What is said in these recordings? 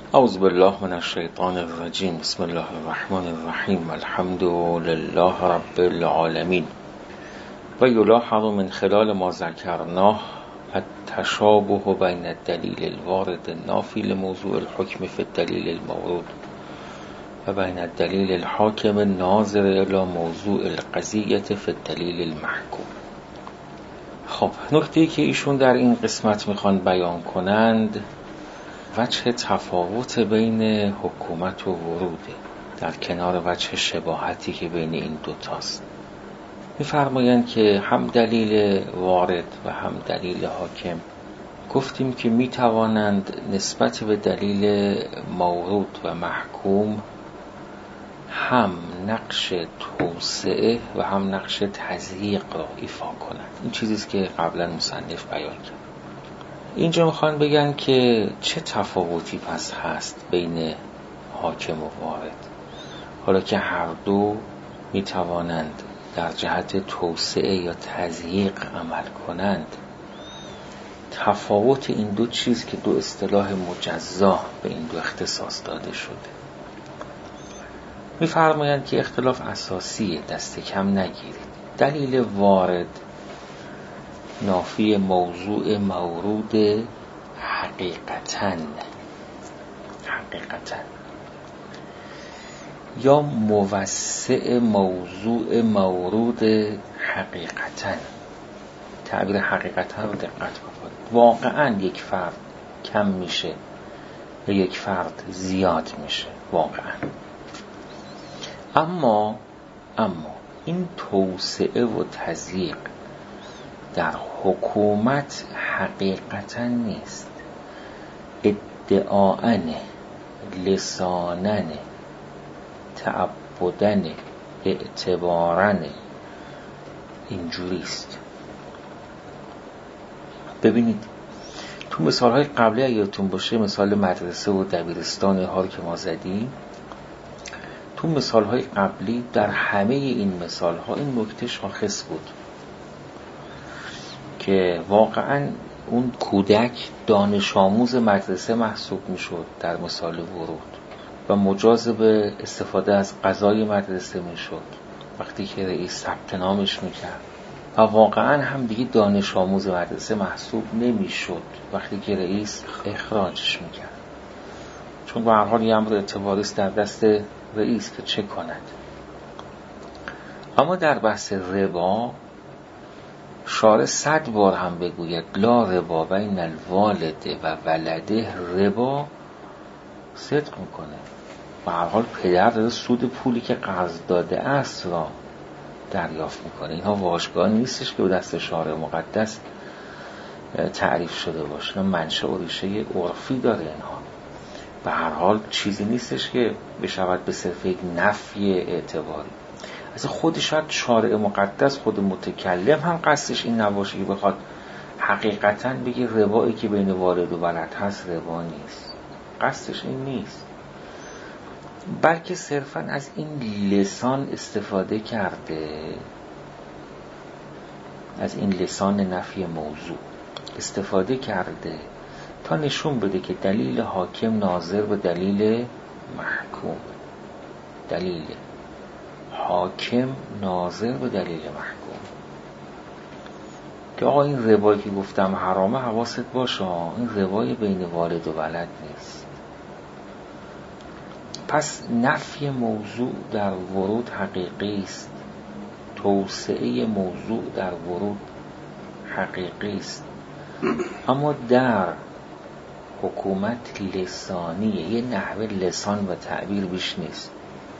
اعوذ بالله من الشیطان الرجیم. بسم الله الرحمن الرحیم. الحمد لله رب العالمین. و یلاحظ من خلال ما ذکرناه التشابه بین الدلیل الوارد النافی لموضوع الحکم فی الدلیل المورود و بین الدلیل الحاکم الناظر الی موضوع القضیة فی الدلیل المحکوم. خب، نکته‌ای که ایشون در این قسمت میخوان بیان کنند وجه تفاوت بین حکومت و وروده، در کنار وجه شباهتی که بین این دوتاست. می‌فرمایند که هم دلیل وارد و هم دلیل حاکم گفتیم که می‌توانند نسبت به دلیل مورود و محکوم هم نقش توسعه و هم نقش تضییق را ایفا کنند. این چیزیست که قبلا مصنف بیان کرد. اینجا میخوان بگن که چه تفاوتی پس هست بین حاکم و وارد، حالا که هر دو میتوانند در جهت توسعه یا تضییق عمل کنند. تفاوت این دو چیز که دو اصطلاح مجزا به این دو اختصاص داده شده. میفرمایند که اختلاف اساسیه، دست کم نگیرید. دلیل وارد نافی موضوع مورود حقیقتاً یا موسع موضوع مورود حقیقتاً. تعبیر حقیقتاً رو دقت بکنید. واقعاً یک فرد کم میشه و یک فرد زیاد میشه واقعاً. اما این توسعه و تضییق در حکومت حقیقتا نیست، ادعاءن، لسانن، تعبدن، اعتبارن، اینجوریست. ببینید تو مثالهای قبلی یادتون باشه، مثال مدرسه و دبیرستان ها رو که ما زدیم، تو مثالهای قبلی در همه این مثالها این نکته شاخص بود که واقعا اون کودک دانش آموز مدرسه محسوب میشد در مثال ورود و مجاز به استفاده از غذای مدرسه میشد وقتی که رئیس ثبت نامش میکرد، و واقعا هم دیگه دانش آموز مدرسه محسوب نمیشد وقتی که رئیس اخراجش میکرد، چون به هر حال یه امر اعتباری است در دست رئیس که چه کند. اما در بحث ربا شارع 100 بار هم بگوید لا ربا بین الوالد و ولده، ربا صدق میکنه. به هر حال پدر داره سود پولی که قرض داده است را دریافت میکنه. اینها واژگان نیستش که به دست شارع مقدس تعریف شده باشه، منشأ و ریشه عرفی داره. اینها به هر حال چیزی نیستش که بشود به صرف یک نفی اعتباری. از خود شاید شارع مقدس، خود متکلم هم قصدش این نباشه که بخواد حقیقتاً بگه ربایی که بین والد و ولد هست ربا نیست. قصدش این نیست، بلکه صرفاً از این لسان استفاده کرده، از این لسان نفی موضوع استفاده کرده تا نشون بده که دلیل حاکم ناظر به دلیل محکوم، دلیل حاکم ناظر به دلیل محکوم. که آقا این ربایی که گفتم حرامه، حواست باشه این ربای بین والد و ولد نیست. پس نفی موضوع در ورود حقیقی است، توسعه موضوع در ورود حقیقی است، اما در حکومت لسانیه، یه نحوه لسان و تعبیر بیش نیست.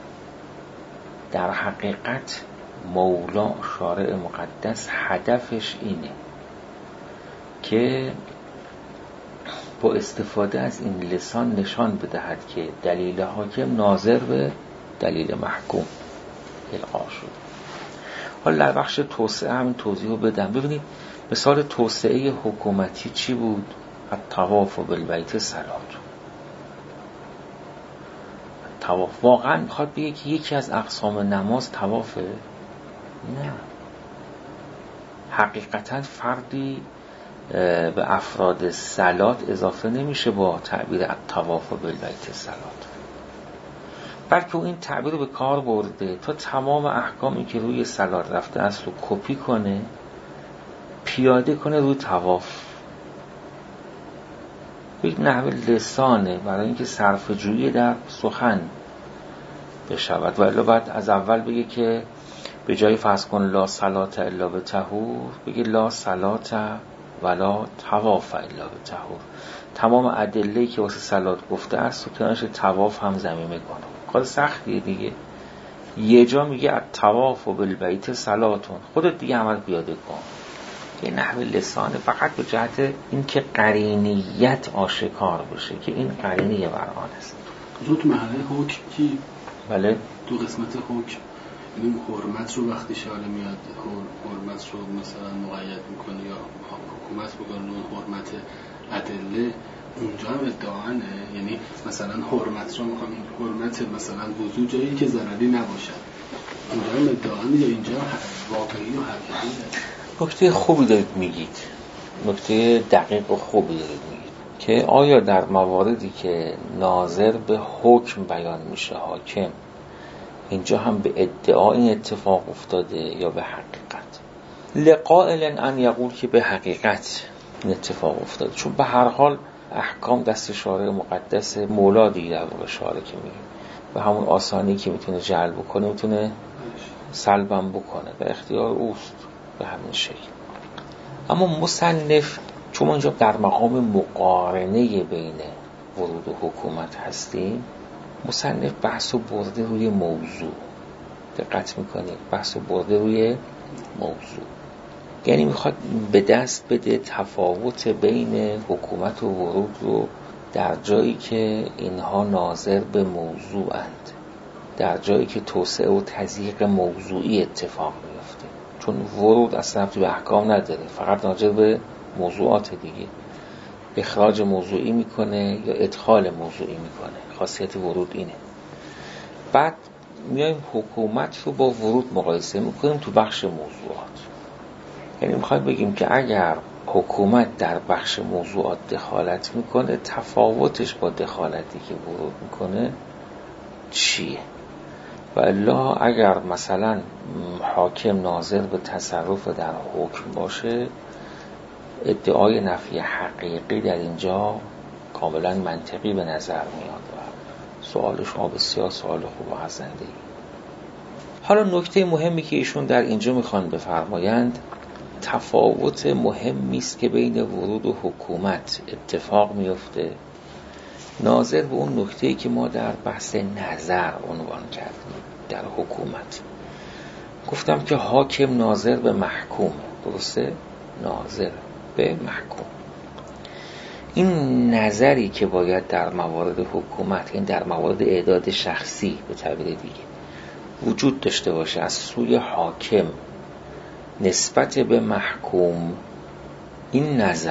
در حقیقت مولا شارع مقدس هدفش اینه که با استفاده از این لسان نشان بدهد که دلیل حاکم ناظر به دلیل محکوم القا شد. حالا در بخش توسعه همین توضیح رو بدم. ببینید مثال توسعه حکومتی چی بود؟ الطواف بالبیت صلات. طواف واقعا میخواد بگه که یکی از اقسام نماز طوافه؟ نه. حقیقتا فردی به افراد صلات اضافه نمیشه با تعبیر الطواف بالبیت صلات، بلکه او این تعبیر رو به کار برده تا تمام احکامی که روی صلات رفته است رو کپی کنه، پیاده کنه روی طواف. یک نحو لسانه برای اینکه صرفه جویی در سخن بشود، ولی باید از اول بگه که به جای فرض کن لا صلات الا به طهور بگه لا صلات ولا طواف الا به طهور. تمام ادله‌ای که واسه صلات گفته است و کنارش طواف هم ضمیمه کنه. کار سختیه دیگه. یه جا میگه الطواف بالبیت صلاتون، خودت دیگه عمل پیاده کن. یه نحو لسانه فقط به جهت اینکه قرینیت آشکار بشه که این قرینیه بر آن است. تو محله حکم کی؟ بله، تو قسمت حکم این حرمت رو وقتی شارع میاد حرمت رو مثلا مقید میکنه یا حکومت بکنه حرمت ادله، اونجا هم ادعانه، یعنی مثلا حرمت رو میخوام این حرمت مثلا وضو جایی که ضرری نباشد، اونجا هم ادعانه یا اینجا واقعی و حقیقیه؟ نکته خوبی دارید میگید، نکته دقیق و خوبی دارید میگید که آیا در مواردی که ناظر به حکم بیان میشه حاکم، اینجا هم به ادعا این اتفاق افتاده یا به حقیقت؟ لقائل ان یقول که به حقیقت این اتفاق افتاده، چون به هر حال احکام دست شارع مقدس مولا دیگه در واقع شارع که میگه و همون آسانی که میتونه جلب بکنه میتونه سلبم بکنه و اختیار اوست به همین شکل. اما مصنف چون اینجا در مقام مقارنه بین ورود و حکومت هستیم، مصنف بحث و برده روی موضوع. دقت میکنید، بحث و برده روی موضوع، یعنی میخواد به دست بده تفاوت بین حکومت و ورود رو در جایی که اینها ناظر به موضوع اند، در جایی که توسعه و تضییق موضوعی اتفاق میفته. چون ورود اصلا ربطی به احکام نداره، فقط ناظر به موضوعات دیگه، اخراج موضوعی میکنه یا ادخال موضوعی میکنه، خاصیت ورود اینه. بعد میایم حکومت رو با ورود مقایسه میکنیم تو بخش موضوعات. یعنی میخوایم بگیم که اگر حکومت در بخش موضوعات دخالت میکنه، تفاوتش با دخالتی که ورود میکنه چیه؟ و الا اگر مثلا حاکم ناظر به تصرف در حکم باشه، ادعای نفی حقیقی در اینجا کاملا منطقی به نظر میاد و سوال شما بسیار سوال خوب و حسنده‌ای. حالا نکته مهمی که ایشون در اینجا میخوان بفرمایند، تفاوت مهمی است که بین ورود و حکومت اتفاق میفته ناظر به اون نکته‌ای که ما در بحث نظر عنوان کردیم. در حکومت گفتم که حاکم ناظر به محکوم، درسته؟ ناظر به محکوم. این نظری که باید در موارد حکومت، این در موارد اعداد شخصی به تعبیر دیگه وجود داشته باشه از سوی حاکم نسبت به محکوم، این نظر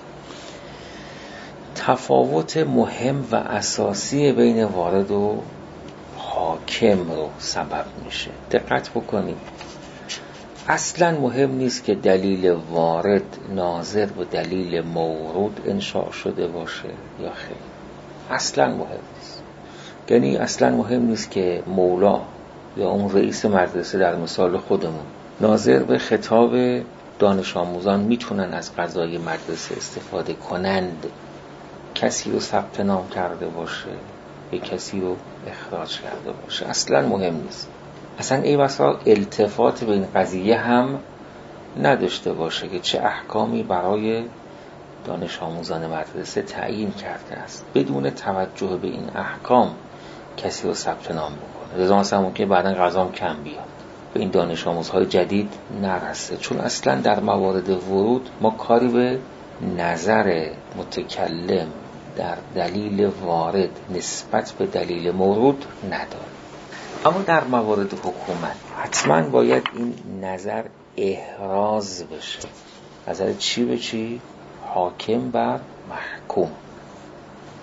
تفاوت مهم و اساسی بین وارد و حاکم رو سبب میشه. دقت بکنید، اصلا مهم نیست که دلیل وارد ناظر به دلیل مورود انشاء شده باشه یا خیر، اصلا مهم نیست. یعنی اصلا مهم نیست که مولا یا اون رئیس مدرسه در مثال خودمون ناظر به خطاب دانش آموزان میتونن از غذای مدرسه استفاده کنند کسی رو ثبت نام کرده باشه یا کسی رو اخراج کرده باشه، اصلا مهم نیست. اصلا ای بسا التفات به این قضیه هم نداشته باشه که چه احکامی برای دانش آموزان مدرسه تعیین کرده است، بدون توجه به این احکام کسی رو ثبت نام بکنه. لذا مثلا ممکنه بعداً غذام کم بیاد، به این دانش آموزهای جدید نرسه، چون اصلا در موارد ورود ما کاری به نظر متکلم در دلیل وارد نسبت به دلیل مورود نداریم. اما در موارد حکومت حتما باید این نظر احراز بشه. نظر چی به چی؟ حاکم بر محکوم.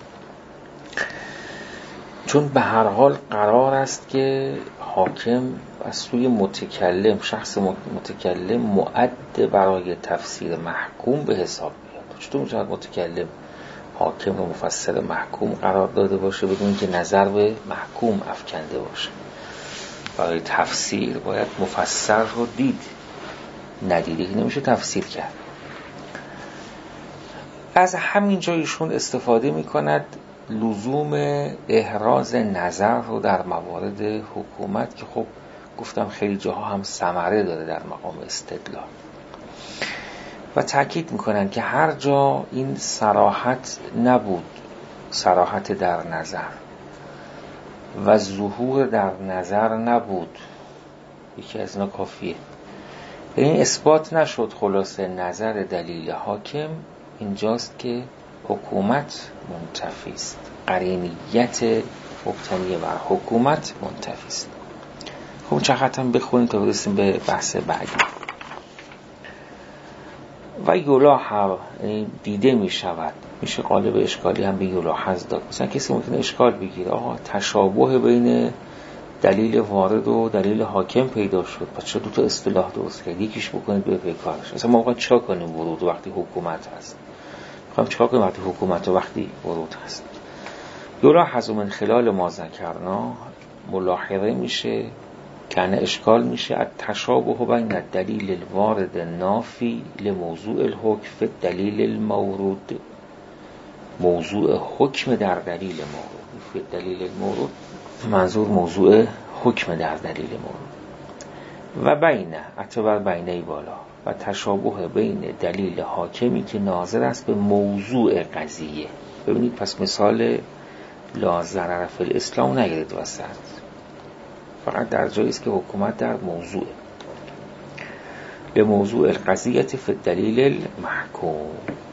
چون به هر حال قرار است که حاکم از سوی متکلم، شخص متکلم مؤد برای تفسیر محکوم به حساب میاد. چطور میشه متکلم حاکم و مفسر محکوم قرار داده باشه بدون که نظر به محکوم افکنده باشه؟ برای تفسیر باید مفسر رو دید، ندیده نمیشه تفسیر کرد. از همین جا ایشون استفاده میکند لزوم احراز نظر رو در موارد حکومت که خب گفتم خیلی جاها هم ثمره داره در مقام استدلال، و تأکید میکنن که هر جا این صراحت نبود، صراحت در نظر و ظهور در نظر نبود، یکی از اینا کافیه. این اثبات نشد خلاصه نظر دلیل حاکم، اینجاست که حکومت منتفی است، قرینیت مبتنی بر حکومت منتفی است. خب چقدر هم بخونیم تا برسیم به بحث بعدی. و یلاحظ دیده می شود، میشه قالب اشکالی هم به یلاحظ داد. مثلا کسی ممکنه اشکال بگیره آقا تشابه بین دلیل وارد و دلیل حاکم پیدا شد، پس چرا دو تا اصطلاح درست کرد؟ یکیش بکنید به پیکارش. اصلا ما میخوایم چیکار کنیم ورود وقتی حکومت هست؟ میخوایم چیکار کنیم وقتی حکومت و وقتی ورود هست؟ یلاحظ من خلال ما ذکرنا، ملاحظه میشه کنه اشکال میشه التشابه بین الدلیل الوارد نافی لموضوع الحکم فی دلیل المورود، موضوع حکم در دلیل مورد، فی دلیل المورود منظور موضوع حکم در دلیل مورد، و بین اعتبار بینه بالا و تشابه بین دلیل حاکمی که ناظر است به موضوع قضیه. ببینید پس مثال لا ضرر فی الاسلام نگیرید وسط، فقط در جایی است که حکومت در موضوع به موضوع القضیه فی الدلیل المحکوم.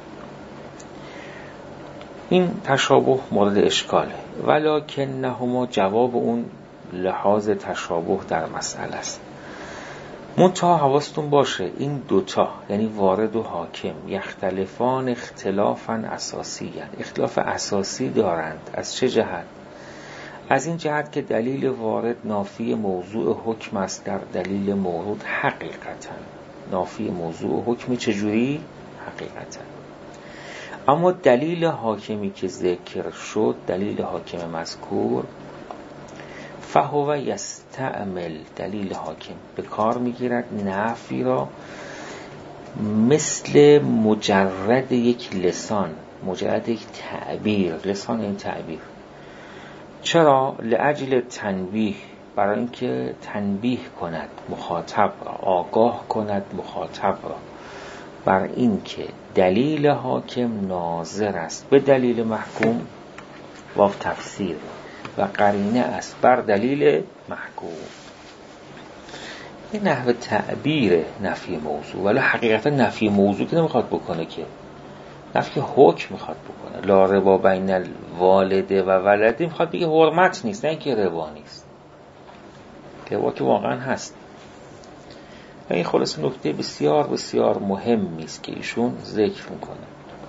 این تشابه مورد اشکاله، ولکنهما جواب اون لحاظ تشابه در مسئله است. منتها حواستون باشه این دوتا یعنی وارد و حاکم یختلفان اختلافا اساسی، یعنی اختلاف اساسی دارند. از چه جهت؟ از این جهت که دلیل وارد نافی موضوع حکم است در دلیل مورود حقیقتا. نافی موضوع حکم چجوری؟ حقیقتا. اما دلیل حاکمی که ذکر شد، دلیل حاکم مذکور، فهو یستعمل، دلیل حاکم به کار میگیرد نفی را مثل مجرد یک لسان، مجرد یک تعبیر. لسان این تعبیر چرا؟ لأجل تنبیه، برای اینکه تنبیه کند مخاطب را، آگاه کند مخاطب را بر اینکه دلیل حاکم ناظر است به دلیل محکوم و تفسیر و قرینه است بر دلیل محکوم. این نحو تعبیر نفی موضوع، ولی حقیقتا نفی موضوع که نمیخواد بکنه، که نفی حکم میخواد بکنه. لا ربا بین الوالده و ولده میخواد بگه حرمت نیست، نه اینکه ربا نیست. ربا که واقعا هست. این خلاص نکته بسیار بسیار مهمی است که ایشون ذکر میکنه.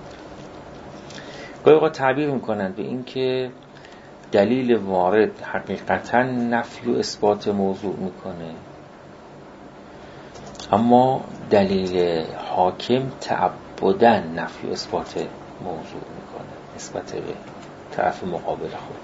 گاهی اوقات تعبیر میکنن به این که دلیل وارد حقیقتا نفی و اثبات موضوع میکنه، اما دلیل حاکم تعبداً نفی و اثبات موضوع میکنه نسبت به طرف مقابل خود.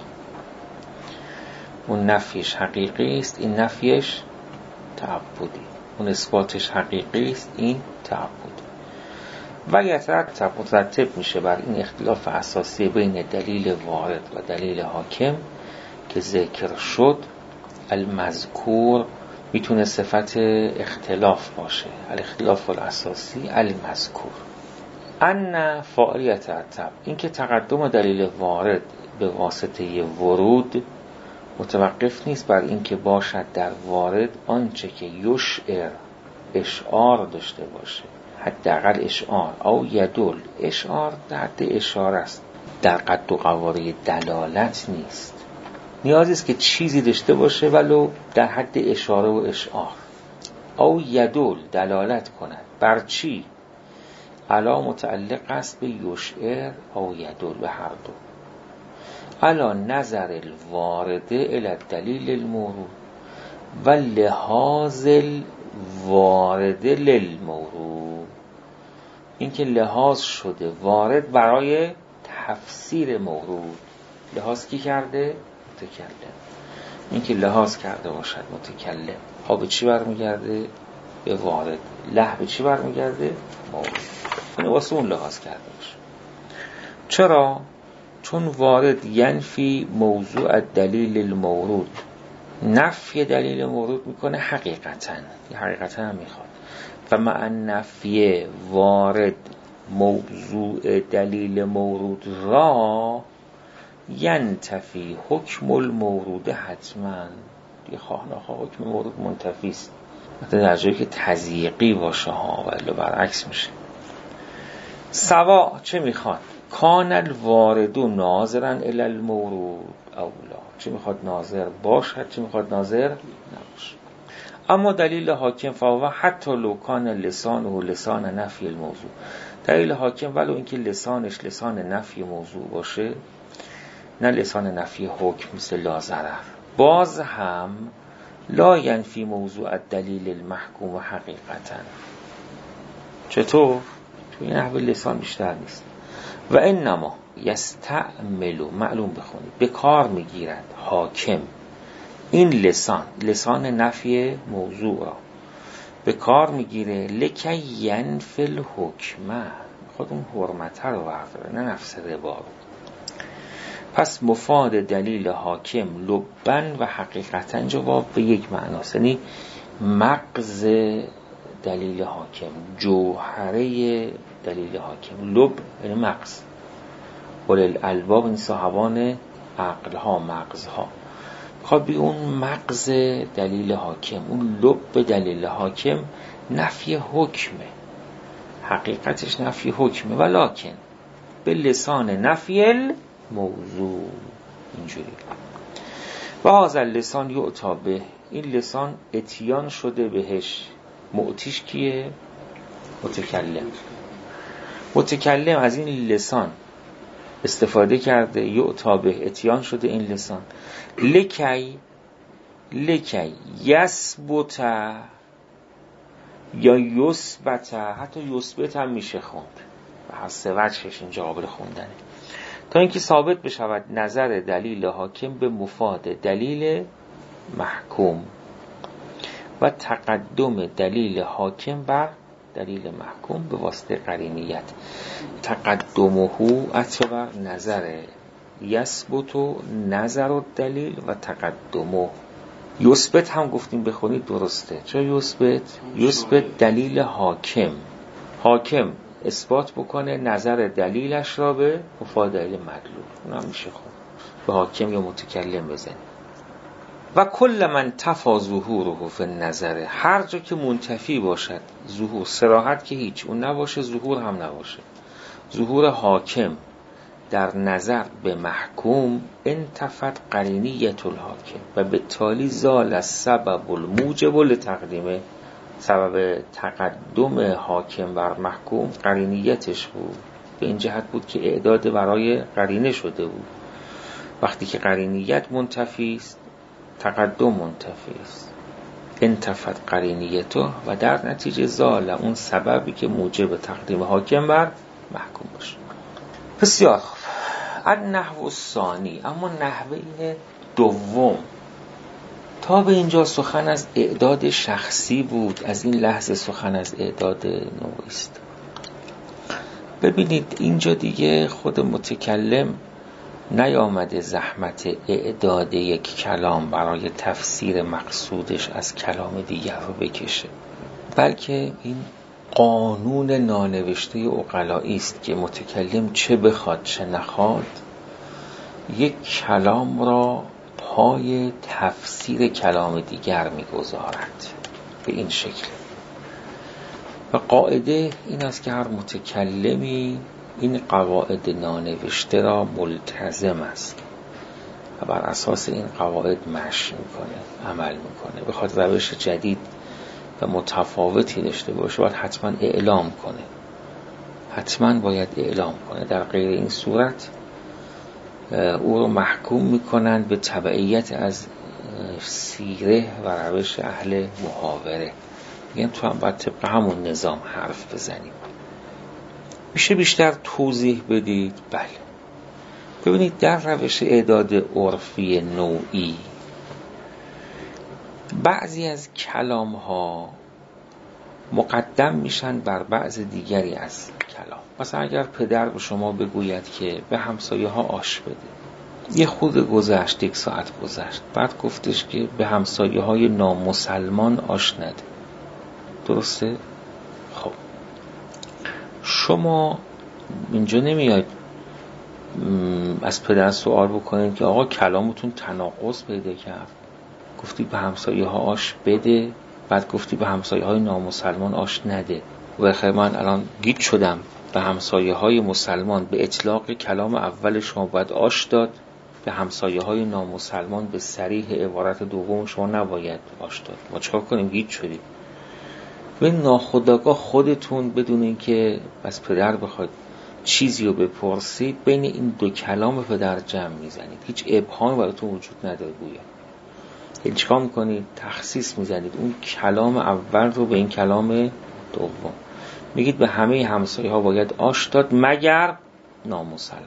اون نفیش حقیقی است، این نفیش تعبدی. اون اثباتش حقیقی است، این تعبدی. و یترتب مترتب میشه بر این اختلاف اساسی بین دلیل وارد و دلیل حاکم که ذکر شد، المذکور میتونه صفت اختلاف باشه، الاختلاف الاساسی المذکور. ان فاعل یترتب، این که تقدم دلیل وارد به واسطه ورود متوقف نیست بر این که باشد در وارد آنچه که یشعر اشعار داشته باشه، حداقل اشعار، او یدل، اشعار در حد اشاره است، در قد و قواره دلالت نیست. نیازی است که چیزی داشته باشه ولو در حد اشاره و اشعار. او یدل، دلالت کند بر چی؟ علا متعلق است به یشعر او یدل، به هر دو. علا نظر الوارده الی دلیل المورود، و لحاظ الوارد للمورود، این که لحاظ شده وارد برای تفسیر مورود. لحاظ کی کرده؟ متکلم. این که لحاظ کرده باشد متکلم، ها به چی برمیگرده؟ به وارد. له به چی برمیگرده؟ مورد. این واسه اون لحاظ کرده باشه. چرا؟ چون وارد ینفی موضوع دلیل المورود، نفی دلیل مورود میکنه حقیقتا هم میخواد. و مع نفی وارد موضوع دلیل مورود را ینتفی حکم المورود حتما. دیگه خواه نخواه حکم مورود منتفی است، حتی در جایی که تضییقی باشه ها، ولی برعکس میشه. سوا چه میخواد؟ کان الوارد ناظرا الی المورود اولا، چه میخواد ناظر باشد چه میخواد ناظر نباشه. اما دلیل حاکم فهو حتی لو کان لسانه لسان نفی الموضوع، دلیل حاکم ولو اینکه لسانش لسان نفی موضوع باشه، نه لسان نفی حکم مثل لا ضرر، باز هم لا ینفی موضوع دلیل المحکوم حقیقتا. چطور؟ توی نحو لسان بیشتر نیست. و انما یستعمل، معلوم بخونید، به کار میگیرد حاکم این لسان نفی موضوع را به کار میگیره لکی ینفی الحکمه، خود اون حرمت رو برداره نه نفس ربا رو. پس مفاد دلیل حاکم لبن و حقیقتا جواب به یک معناست، یعنی مغز دلیل حاکم، جوهره دلیل حاکم. لب یعنی مغز، اولل الباب این صاحبان عقلها، مغزها. خب اون مغز دلیل حاکم، اون لب دلیل حاکم نفی حکمه، حقیقتش نفی حکمه، ولکن به لسان نفی الموضوع. اینجوری و هذا اللسان یعطا به، این لسان اتیان شده بهش. معتیش کیه؟ متکلم از این لسان استفاده کرده، یعطا به، اتیان شده این لسان. لکی یثبت یا یثبت، حتی یثبت هم میشه خوند، به هر سه وجهش اینجا قابل خوندنه، تا اینکه ثابت بشود نظر دلیل حاکم به مفاد دلیل محکوم و تقدم دلیل حاکم بر دلیل محکوم به واسطه قرینیت. تقدمه عطف بر نظر، یثبت نظر الدلیل و تقدمه. یثبت هم گفتیم بخونید درسته. چرا یثبت دلیل حاکم اثبات بکنه نظر دلیلش را به مفاد دلیل مدلول. اون هم میشه خون به حاکم یا متکلم بزنید. و کل من تفا ظهوره فی النظر، هر جا که منتفی باشد ظهور، صراحت که هیچ اون نباشه، ظهور هم نباشه، ظهور حاکم در نظر به محکوم، انتفت قرینیت الحاکم و به تالی زال السبب الموجب لتقدیمه. سبب تقدم حاکم بر محکوم قرینیتش بود، به این جهت بود که اعداد برای قرینه شده بود. وقتی که قرینیت منتفی است تقدم منتفی است، انتفت قرینیتو و در نتیجه زال اون سببی که موجب تقدیم حاکم بر محکوم باشه. بسیار خوب. النحو الثانی، اما نحوه دوم. تا به اینجا سخن از اعداد شخصی بود، از این لحظه سخن از اعداد نوعی است. ببینید اینجا دیگه خود متکلم نیامده زحمت اعداد یک کلام برای تفسیر مقصودش از کلام دیگر رو بکشه، بلکه این قانون نانوشته عقلایی است که متکلم چه بخواد چه نخواد یک کلام را پای تفسیر کلام دیگر میگذارد به این شکل. و قاعده این است که هر متکلمی این قواعد نانوشته را ملتزم است و بر اساس این قواعد مشی میکنه، عمل میکنه. بخواد روش جدید و متفاوتی داشته باشه باید حتما اعلام کنه، حتما باید اعلام کنه. در غیر این صورت او رو محکوم میکنن به تبعیت از سیره و روش اهل محاوره. میگم تو هم باید طبق همون نظام حرف بزنیم. میشه بیشتر توضیح بدید؟ بله. ببینید در روش اعداد عرفی نوعی بعضی از کلام ها مقدم میشن بر بعض دیگری از کلام. مثلا اگر پدر به شما بگوید که به همسایه ها آش بده، یه خود گذشت، 1 ساعت گذشت، بعد گفتش که به همسایه های نامسلمان آش نده. درسته؟ خب شما اینجا نمیاید از پدر سوال بکنید که آقا کلامتون تناقض پیدا کرد، گفتی به همسایه ها آش بده، بعد گفتی به همسایه های نامسلمان آش نده. و خیلی من الان گیج شدم، به همسایه های مسلمان به اطلاق کلام اول شما باید آش داد، به همسایه های نامسلمان به صریح عبارت دوم شما نباید آش داد. ما چکار کنیم؟ گیج شدیم. و ناخودآگاه خودتون بدون اینکه از پدر بخواید چیزی رو بپرسید بین این دو کلام پدر جمع میزنید. هیچ ابهامی براتون وجود نداره. گویا یعنی چیکار میکنید؟ تخصیص میزنید اون کلام اول رو به این کلام دوم. میگید به همه همسایه ها باید آش داد مگر نامسلمان.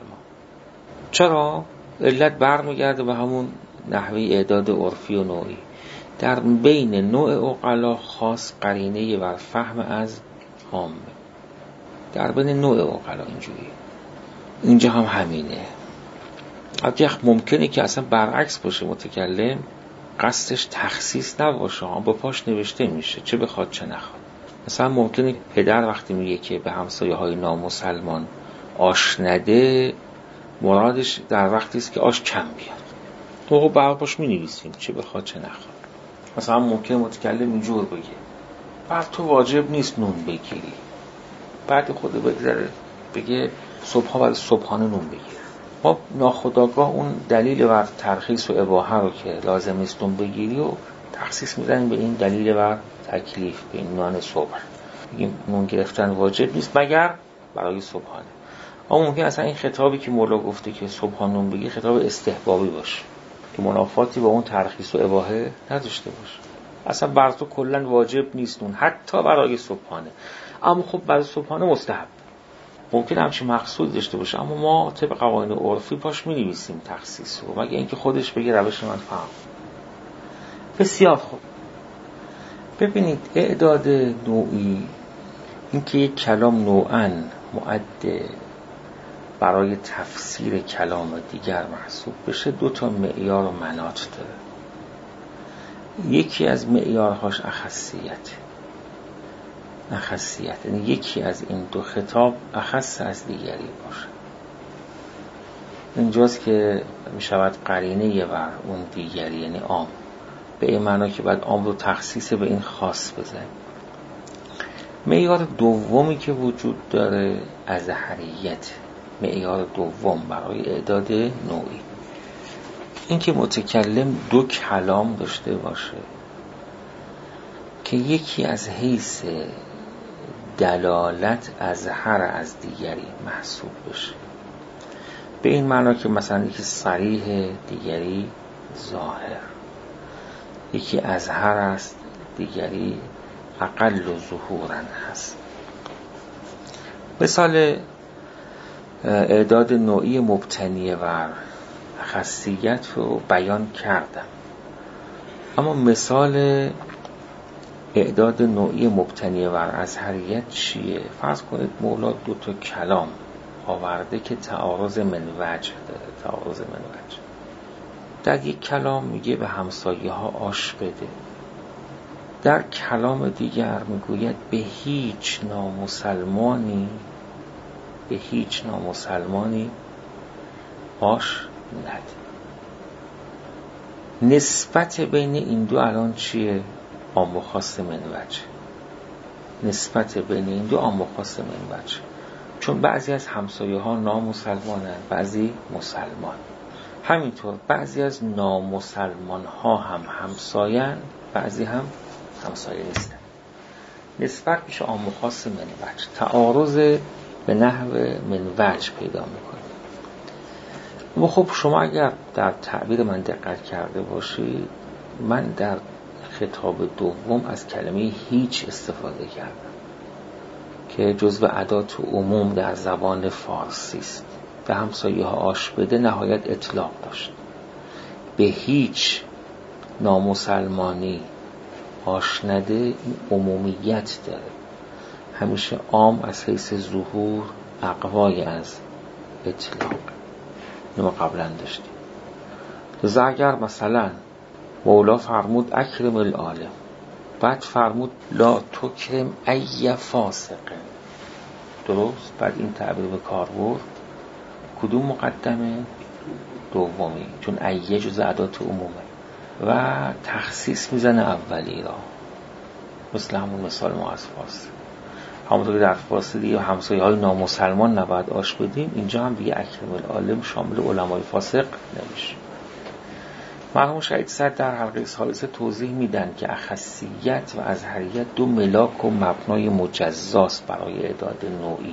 چرا؟ علت برمیگرده به همون نحوه اعداد عرفی و نوعی. در بین نوع عقلا خاص قرینه بر فهم از عامه. در بین نوع عقلا اینجوریه. اینجا هم همینه. البته ممکنه که اصلا برعکس باشه، متکلم قصدش تخصیص نباشه، با پاش نوشته میشه چه بخواد چه نخواد. مثلا ممکنه پدر وقتی میگه که به همسایه های نامسلمان آش نده، مرادش در وقتی است که آش کم بیاد. تو بر پاش مینویسیم چه بخواد چه نخواد. مثلا ممکنه متکلم اینجور بگه بر تو واجب نیست نون بگیری، بعد خود بگذره بگه صبحا برای صبحانه نون بگیر. ما ناخودآگاه اون دلیل بر ترخیص و اباحه رو که لازم نیست نون بگیری و تخصیص میدن به این دلیل بر تکلیف، به این نان صبح. بگیم نون گرفتن واجب نیست مگر برای صبحانه. اما ممکن اصلا این خطابی که مولا گفته که صبحانه نون بگیر خطاب استحبابی باشه که منافاتی با اون ترخیص و اباحه نداشته باشه. اصلا بر تو کلا واجب نیست نون حتی برای صبحانه، اما خب برای صبحانه مستحب. ممکن همچین مقصود داشته باشه، اما ما طبق قوانین عرفی پاش می‌نویسیم تخصیص رو، مگه اینکه خودش بگه روش من فهم. بسیار خوب. ببینید اعداد نوعی، اینکه یک کلام نوعاً معد برای تفسیر کلام دیگر محسوب بشه 2 معیار و مناط داره. یکی از معیارهاش اخصیت، یعنی یکی از این 2 خطاب اخص از دیگری باشه. اینجاست که می شود قرینه بر اون دیگری، یعنی عام، به این معنا که باید عام رو تخصیص به این خاص بزنیم. معیار دومی که وجود داره ازهریت، معیار دوم برای اعداد نوعی، این که متکلم 2 کلام داشته باشه که یکی از حیث دلالت ازهر از دیگری محسوب بشه. به این معنا که مثلا یکی صریح دیگری ظاهر، یکی ازهر است دیگری اقل ظهورا هست. مثال اعداد نوعی مبتنی بر خاصیت رو بیان کردم، اما مثال اعداد نوعی مبتنی بر ازهریت چیه؟ فرض کنید مولا 2 کلام آورده که تعارض من وجه داره. در یک کلام میگه به همسایه ها آش بده، در کلام دیگر میگوید به هیچ نامسلمانی آش نده. نسبت بین این 2 الان چیه؟ عام و خاص من وجه. نسبت بین این 2 عام و خاص من وجه، چون بعضی از همسایه ها نامسلمانن، بعضی مسلمان. همینطور بعضی از نامسلمان ها هم همساین، بعضی هم همسایه نیستن. نسبت میشه عام و خاص من وجه، تعارض به نحو من وجه پیدا میکنه. و خب شما اگر در تعبیر من دقت کرده باشید من در خطاب دوم از کلمه هیچ استفاده کردم که جزو ادات عموم در زبان فارسی است. به همسایه ها آش بده نهایت اطلاق داشت. به هیچ نامسلمانی آش نده این عمومیت داره، همیشه عام از حیث ظهور اقوای از اطلاق. اینو قبلا داشتیم. لذا اگر مثلا مولا فرمود اکرم العالم، بعد فرمود لا تکرم ای فاسق، درست؟ بعد این تعبیر به کار برد، کدوم مقدمه؟ دومی، چون ای جز ادات عمومه و تخصیص میزنه اولی را، مثل همون مثال ما از فارسی. همونطور که در فارسی دیگه همسایه های نامسلمان نباید آش بدیم، اینجا هم دیگه اکرم العالم شامل علمای فاسق نمیشه. مرحوم شهید صدر در حلقه ثالثه توضیح میدن که اخصیت و ازهریت دو ملاک و مبنای مجزاست برای اعداد نوعی.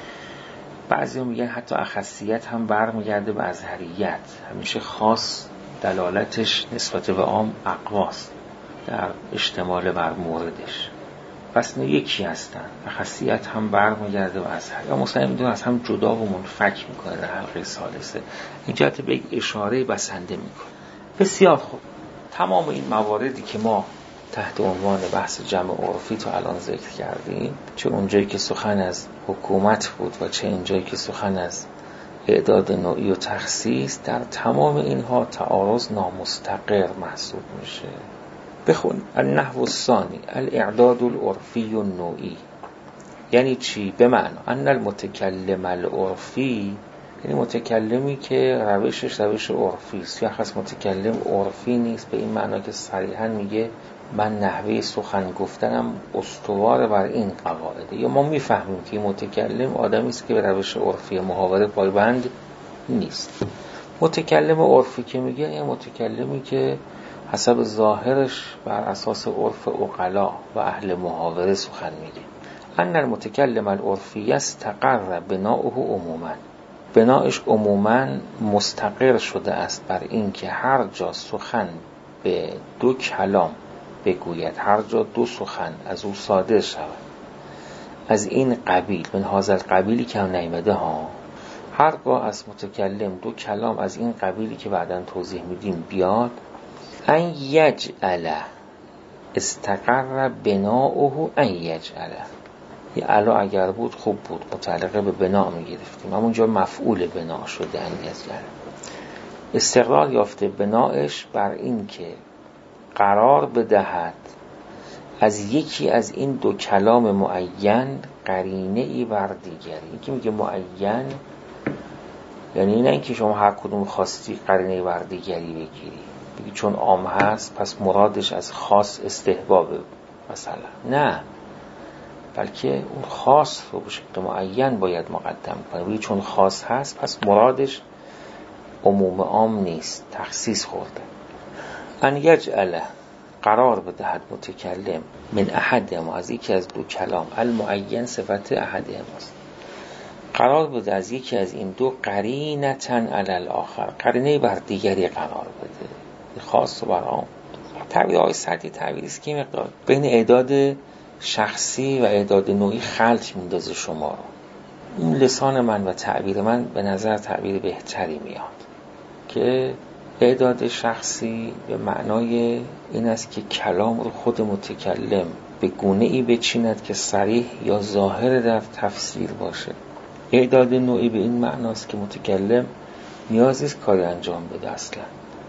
بعضی میگن حتی اخصیت هم برمیگرده به ازهریت، همیشه خاص دلالتش نسبت به عام اقواست در اشتمال بر موردش، پس نه یکی هستن. اخصیت هم برمیگرده به ازهریت یا مثلا میدون از هم جدا و منفک میکنه در حلقه ثالثه. اینجا به یک اشاره بسنده میکنه. بسیار خوب، تمام این مواردی که ما تحت عنوان بحث جمع عرفی تا الان ذکر کردیم، چه اونجایی که سخن از حکومت بود و چه اینجایی که سخن از اعداد نوعی و تخصیص، در تمام اینها تعارض نامستقر محسوب میشه. بخون النحو الثانی الاعداد العرفی النوعی. یعنی چی؟ به معنی ان المتکلم العرفی، یعنی متکلمی که روشش روش عرفی است، یا خاص متکلم عرفی نیست به این معنی که صریحا میگه من نحوه سخن گفتنم استوار بر این قواعده، یا ما میفهمیم که متکلم آدمی است که به روش عرفی محاوره پایبند نیست. متکلم عرفی که میگه این متکلمی که حسب ظاهرش بر اساس عرف عقلا و اهل محاوره سخن میگه. ان المتکلم العرفی استقر بناؤه عموما، بناش عموما مستقر شده است بر این که هر جا سخن به دو کلام بگوید، هر جا دو سخن از او صادر شود از این قبیل، من هذا القبیلی که هم نیامده ها، هرگاه از متکلم دو کلام از این قبیلی که بعداً توضیح میدیم بیاد، ان یجعل استقر بناؤه ان یجعل، یه علا اگر بود خوب بود، متعلقه به بنا میگرفتیم، همونجا مفعول بنا شده ان یجعل، استقرار یافته بناش بر این که قرار بدهد از یکی از این دو کلام معین قرینه ای بر دیگری. یکی میگه معین یعنی نه اینکه شما هر کدوم خواستی قرینه ای بر دیگری بگیری، بگی چون عام هست پس مرادش از خاص استحبابه مثلا، نه، بلکه اون خاص رو به شکل معین باید مقدم کنه. بگی چون خاص هست پس مرادش عموم عام نیست، تخصیص خورده. ان یجعل قرار بدهد متکلم من احدهما، از یکی از دو کلام، المعین صفت احدهماست، قرار بده از یکی از این دو قرینةً علی الاخر، قرینه بر دیگری قرار بده، خاص و بر عام. تعبیرهای سطحی تعبیری است که مقدار بین اعداد شخصی و اعداد نوعی خلط میندازه شما رو. این لسان من و تعبیر من به نظر تعبیر بهتری میاد که اعداد شخصی به معنای این است که کلام رو خود متکلم به گونه ای بچیند که صریح یا ظاهر در تفسیر باشه. اعداد نوعی به این معناست که متکلم نیازی است کاری انجام بده اصلا،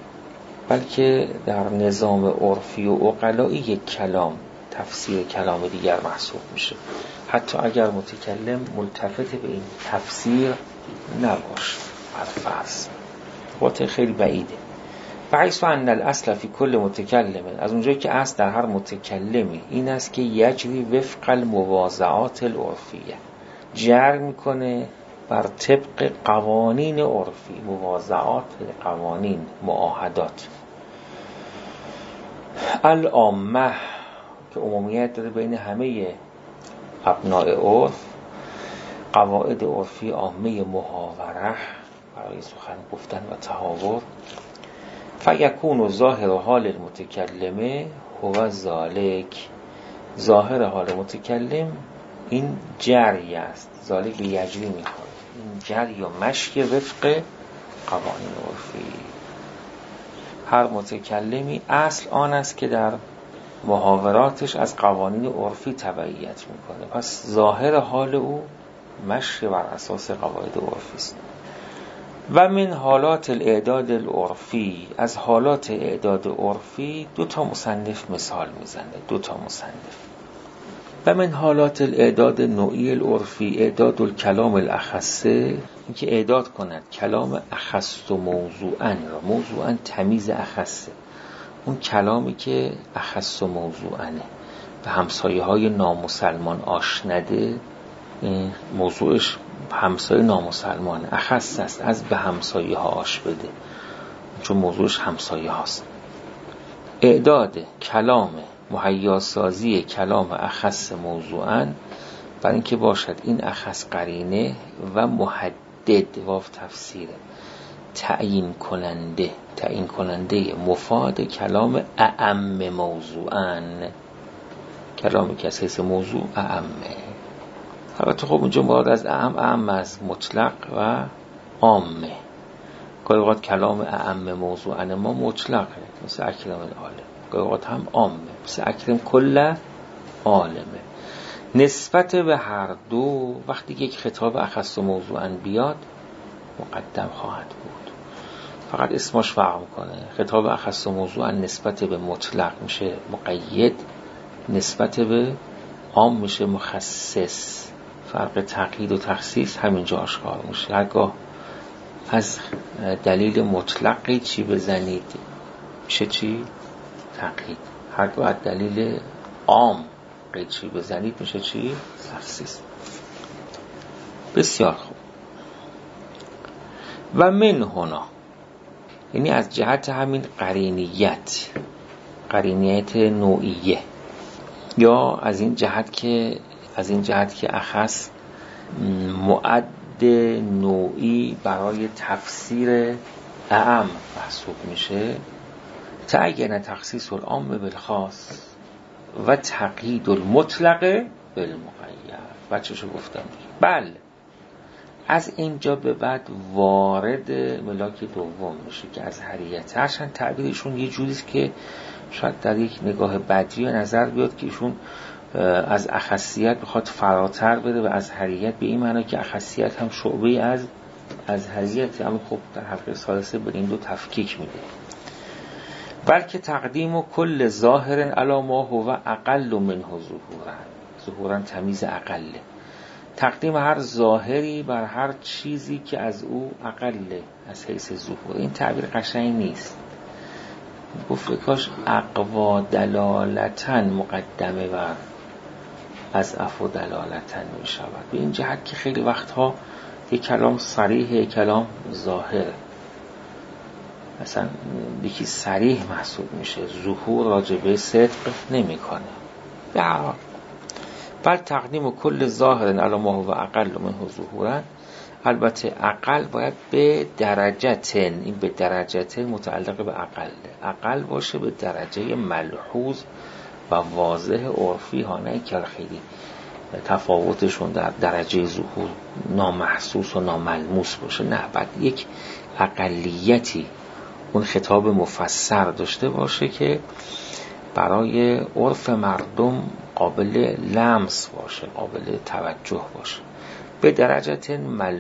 بلکه در نظام عرفی و عقلایی یک کلام تفسیر کلام دیگر محسوب میشه، حتی اگر متکلم ملتفت به این تفسیر نباشه. فرض واقع خیلی بعیده. فحیث ان الاصل فی کل متکلم، از اونجایی که اصل در هر متکلمی این است که یجری وفق المواضعات العرفیه، جر میکنه بر طبق قوانین عرفی. مواضعات قوانین، معاهدات. العامه که عمومیت داره بین همه ابناء عرف، قواعد عرفی عامه محاوره برای سخن گفتن و تحاور، فیکون ظاهر حال المتکلمه هو ذالک، ظاهر حال متکلم این جری است. ذالک به یجری میخوره، این جری و مشی وفق قوانین عرفی. هر متکلمی اصل آن است که در محاوراتش از قوانین عرفی تبعیت میکنه، پس ظاهر حال او مشی بر اساس قواعد عرفی است. و من حالات الاعداد العرفی، از حالات اعداد عرفی 2 مصنف مثال میزنه، 2 مصنف. و من حالات الاعداد نوعی العرفی اعداد الکلام الاخصه، اینکه اعداد کند کلام اخص و موضوعاً را، موضوعاً تمیز اخصه، اون کلامی که اخص و موضوعانه به همسایه های نامسلمان آشنده، موضوعش همسایه نامسلمانه، اخص است از به همسایه ها آش بده، چون موضوعش همسایه هاست. اعداد کلام مهیاسازی کلام اخص موضوعاً، برای اینکه باشد این اخص قرینه و محدد، واو تفسیره، تعیین کننده مفاد کلام اعم موضوعاً، کلامی که از حیث موضوع اعمه. البته خب اونجا مراد از اعم از مطلق و عامه. گاهی اوقات کلام اعم موضوعاً ما مطلقه مثل اکرم العالم، گاهی اوقات هم عامه مثل اکرم کل عالمه. نسبت به هر دو وقتی یک خطاب اخص و موضوعاً بیاد مقدم خواهد بود، فقط اسمش فرق میکنه. خطاب اخص و موضوعاً نسبت به مطلق میشه مقید، نسبت به عام میشه مخصص. فرق تقیید و تخصیص همینجا آشکار میشه. هرگاه از دلیل مطلقی چی بزنید میشه چی؟ تقیید. هرگاه از دلیل عام چی بزنید میشه چی؟ تخصیص. بسیار خوب. و من هنا، یعنی از جهت همین قرینیت نوعیه، یا از این جهت که اخص معد نوعی برای تفسیر اعم محسوب میشه، تعین تخصیص العام بالخاص و تقیید المطلق بالمقید. بچه‌شو گفتم. بله، از اینجا به بعد وارد ملاک دوم میشه که از حریت، هرچند تعبیرشون یه جوریست که شاید در یک نگاه بدی نظر بیاد که ایشون از اخصیت بخواد فراتر بره و از حریت، به این معنی که اخصیت هم شعبه از حریت، اما خب در حلقه ثالثه به این 2 تفکیک میده. بلکه تقدیم و کل ظاهر علی ما هو اقل منه ظهورا تمیز اقله، تقدیم هر ظاهری بر هر چیزی که از او اقله از حیث ظهور. این تعبیر قشنگ نیست، گفت کاش اقوا دلالتن مقدمه بر از افو دلالتن می شود، به این جهت که خیلی وقتها یک کلام صریح، یک کلام ظاهر، مثلا یکی صریح محسوب میشه، ظهور راجبه صدق نمی کنه. بل تقدیم کل ظاهر علی ما هو اقل منه ظهورا، البته اقل باید به درجتن، این به درجتن متعلق به اقل باشه به درجه ملحوظ و واضح عرفی ها، نه که خیلی تفاوتشون در درجه ظهور نامحسوس و ناملموس باشه، نه، بعد یک اقلیتی اون خطاب مفسر داشته باشه که برای عرف مردم قابل لمس باشه، قابل توجه باشه. به درجه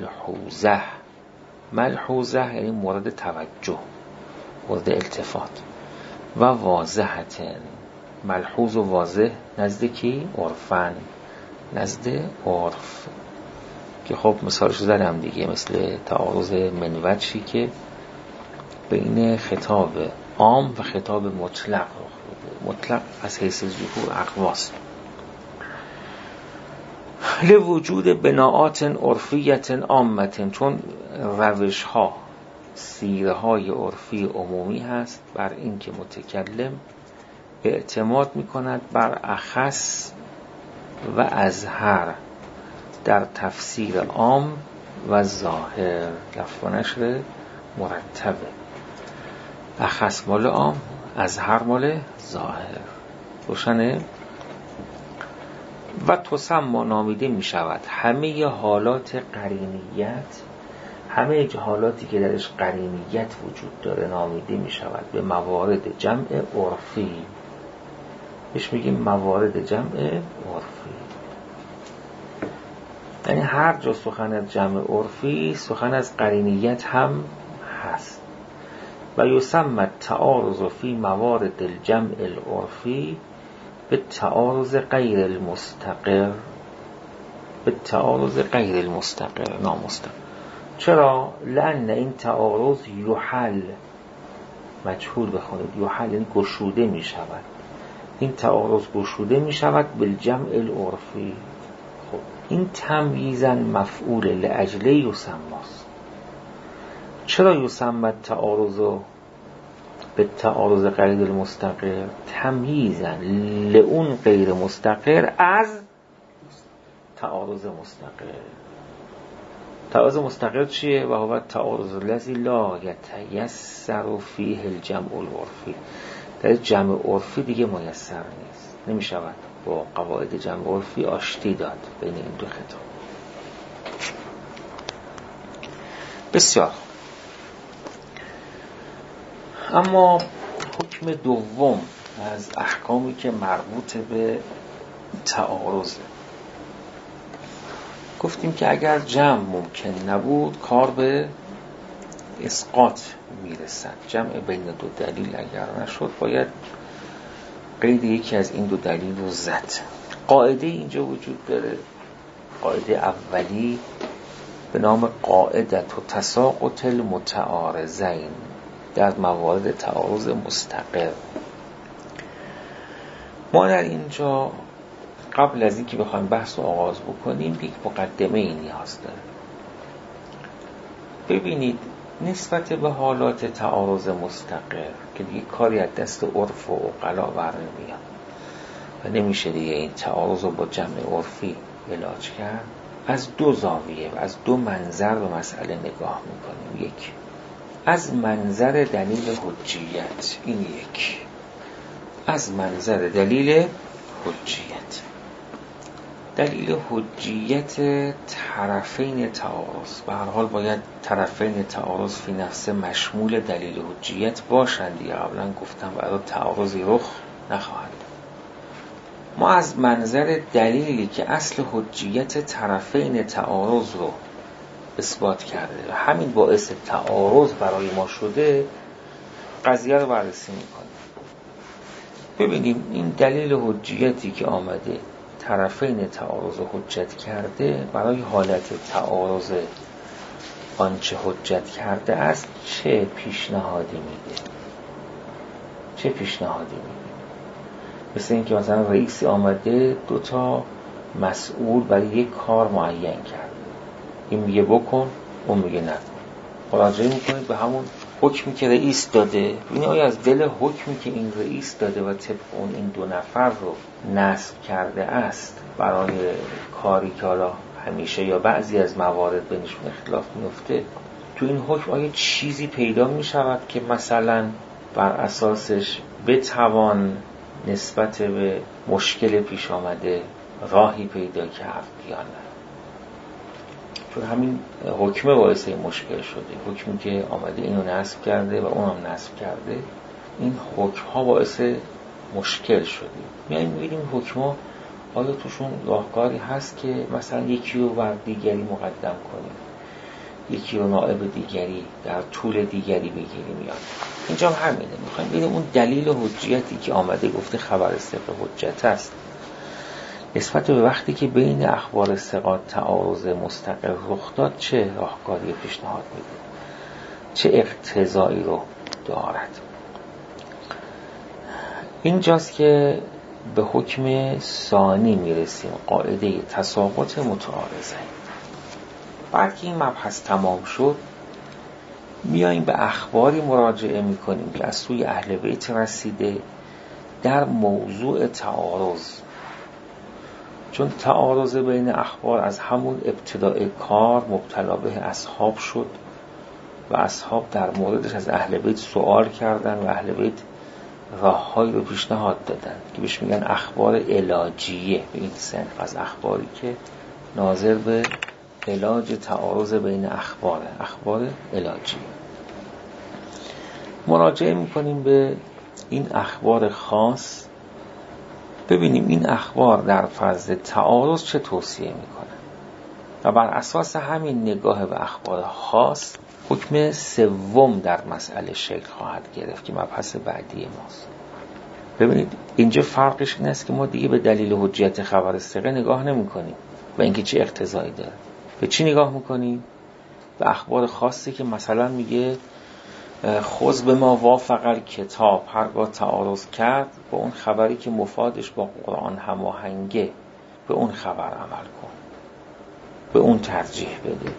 ملحوظه یعنی مورد توجه، مورد التفات. و واضحتن، ملحوظ و واضح نزد کی؟ عرفن، نزد عرف، که خب مثالش زدم دیگه، مثل تعارض منوچی که بین خطاب عام و خطاب مطلق رخ بده. مطلق از حیث ظهور اقواست، لوجود بناعات عرفیت عامت، چون روش ها، سیره های عرفی عمومی هست بر این که متکلم اعتماد می کند بر اخص و اظهر در تفسیر عام و ظاهر. لفظ و نشر مرتبه. اخص مال عام، اظهر مال ظاهر. روشنه؟ و تسمى نامیده می شود همه حالات قرینیت، همه حالاتی که درش قرینیت وجود داره نامیده می شود به موارد جمع عرفی. بهش میگیم موارد جمع عرفی. یعنی هر جا سخن از جمع عرفی سخن از قرینیت هم هست. و یسمى التعارض فی موارد الجمع العرفی به تعارض غیر المستقر، به تعارض غیر المستقر، نامستقر. چرا؟ لأن این تعارض یحل، مجهول بخونید، یحل یعنی گشوده می شود. این تعارض گشوده می شود بالجمع العرفی. خب این تمییزاً مفعول لاجل یسماست. چرا یسمى التعارض به تعارض غیر المستقر؟ تمییزاً لئون غیر مستقر از تعارض مستقر. تعارض مستقر چیه؟ و هو تعارض الذی لا یتیسر فیه الجمع العرفی. در جمع عرفی دیگه میسر نیست، نمی شود با قواعد جمع عرفی آشتی داد بین این دو خطاب. بسیار. اما حکم دوم از احکامی که مربوط به تعارضه، گفتیم که اگر جمع ممکن نبود کار به اسقاط میرسد. جمع بین دو دلیل اگر نشد باید قید یکی از این دو دلیل رو زد. قاعده اینجا وجود داره، قاعده اولی به نام قاعدة تساقط المتعارضین در موارد تعارض مستقر. ما در اینجا قبل از اینکه بخوایم بحث رو آغاز بکنیم یک مقدمه ای نیاز داره. ببینید نسبت به حالات تعارض مستقر که دیگه کاری از دست عرف و عقلا برنمیاد و نمیشه دیگه این تعارض رو با جمع عرفی علاج کرد، از دو زاویه و از دو منظر به مسئله نگاه میکنیم. یک، از منظر دلیل حجیت، این یک، از منظر دلیل حجیت، دلیل حجیت طرفین تعارض. به هر حال باید طرفین تعارض فی نفسه مشمول دلیل حجیت باشند دیگه. قبلا گفتم برای تعارضی رخ نخواهد. ما از منظر دلیلی که اصل حجیت طرفین تعارض رو اثبات کرده و همین باعث تعارض برای ما شده قضیه رو بررسی میکنیم. ببینیم این دلیل حجیتی که آمده طرفین تعارض حجت کرده برای حالت تعارض آنچه حجت کرده است چه پیشنهادی میده؟ چه پیشنهادی میده؟ مثل این که مثلا رئیسی آمده دو تا مسئول برای یک کار معین کرده، این میگه بکن، اون میگه نکن. مراجعه میکنید به همون حکمی که رئیس داده. این آیا از دل حکمی که این رئیس داده و طبق اون این دو نفر رو نصب کرده است برای کاری که حالا همیشه یا بعضی از موارد بینشون اختلاف میفته، تو این حکم آیا چیزی پیدا میشود که مثلا بر اساسش بتوان نسبت به مشکل پیش آمده راهی پیدا کرد یا نه؟ چون همین حکمه باعث این مشکل شده. حکمی که آمده اینو نصب کرده و اونم نصب کرده، این حکم ها باعث مشکل شده. میایم میبینیم حکم ها آیا توشون راهکاری هست که مثلا یکی رو بر دیگری مقدم کنیم، یکی رو نائب دیگری در طول دیگری بگیریم. یا اینجا هم همینه. میخوایم ببینیم اون دلیل حجیتی که آمده گفته خبر ثقه حجت است، نسبت به وقتی که بین اخبار ثقات تعارض مستقر رخ داد چه راهکاری پیشنهاد میده، چه اقتضایی رو دارد. اینجاست که به حکم ثانی میرسیم، قاعده تساقط متعارضه. بعد که این مبحث تمام شد میاییم به اخباری مراجعه میکنیم که از سوی اهل بیت رسیده در موضوع تعارض. چون تعارض بین اخبار از همون ابتدای کار مبتلا به اصحاب شد و اصحاب در موردش از اهل بیت سوال کردن و اهل بیت راههایی رو پیشنهاد دادن که بهش میگن اخبار علاجیه. به این صنف از اخباری که ناظر به علاج تعارض بین اخبار علاجیه. مراجعه میکنیم به این اخبار خاص، ببینیم این اخبار در فاز تعارض چه توصیه میکنه و بر اساس همین نگاه به اخبار خاص حکم سوم در مسئله شکل خواهد گرفت که مبحث بعدی ماست. ببینید اینجا فرقش این است که ما دیگه به دلیل حجیت خبر ثقه نگاه نمی کنیم و اینکه چه اقتضایی داره. به چی نگاه میکنیم؟ به اخبار خاصی که مثلا میگه خذ به ما وافق الکتاب، هرگاه تعارض کرد با اون خبری که مفادش با قرآن هماهنگه به اون خبر عمل کن، به اون ترجیح بده.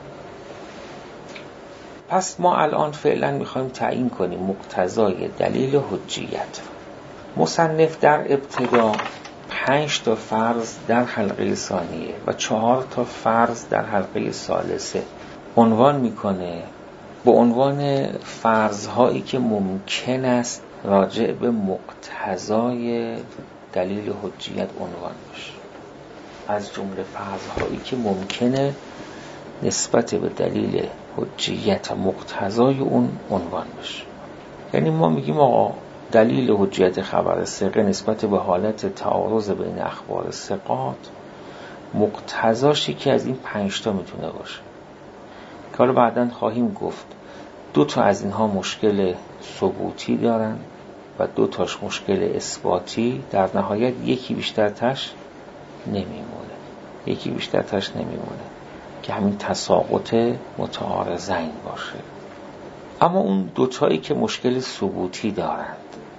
پس ما الان فعلا میخوایم تعیین کنیم مقتضای دلیل حجیت. مصنف در ابتدا 5 تا فرض در حلقه ثانیه و 4 تا فرض در حلقه ثالثه عنوان میکنه به عنوان فرض‌هایی که ممکن است راجع به مقتضای دلیل حجیت عنوان بشه. از جمله فرض‌هایی که ممکنه نسبت به دلیل حجیت و مقتضای اون عنوان بشه. یعنی ما میگیم آقا دلیل حجیت خبر ثقه نسبت به حالت تعارض بین اخبار ثقات مقتضاشی که از این 5 تا میتونه باشه که حالا بعداً خواهیم گفت 2 تا از اینها مشکل ثبوتی دارن و 2 تاش مشکل اثباتی، در نهایت یکی بیشتر تاش نمیمونه که همین تساقط متعارضین باشه. اما اون 2 تایی که مشکل ثبوتی دارن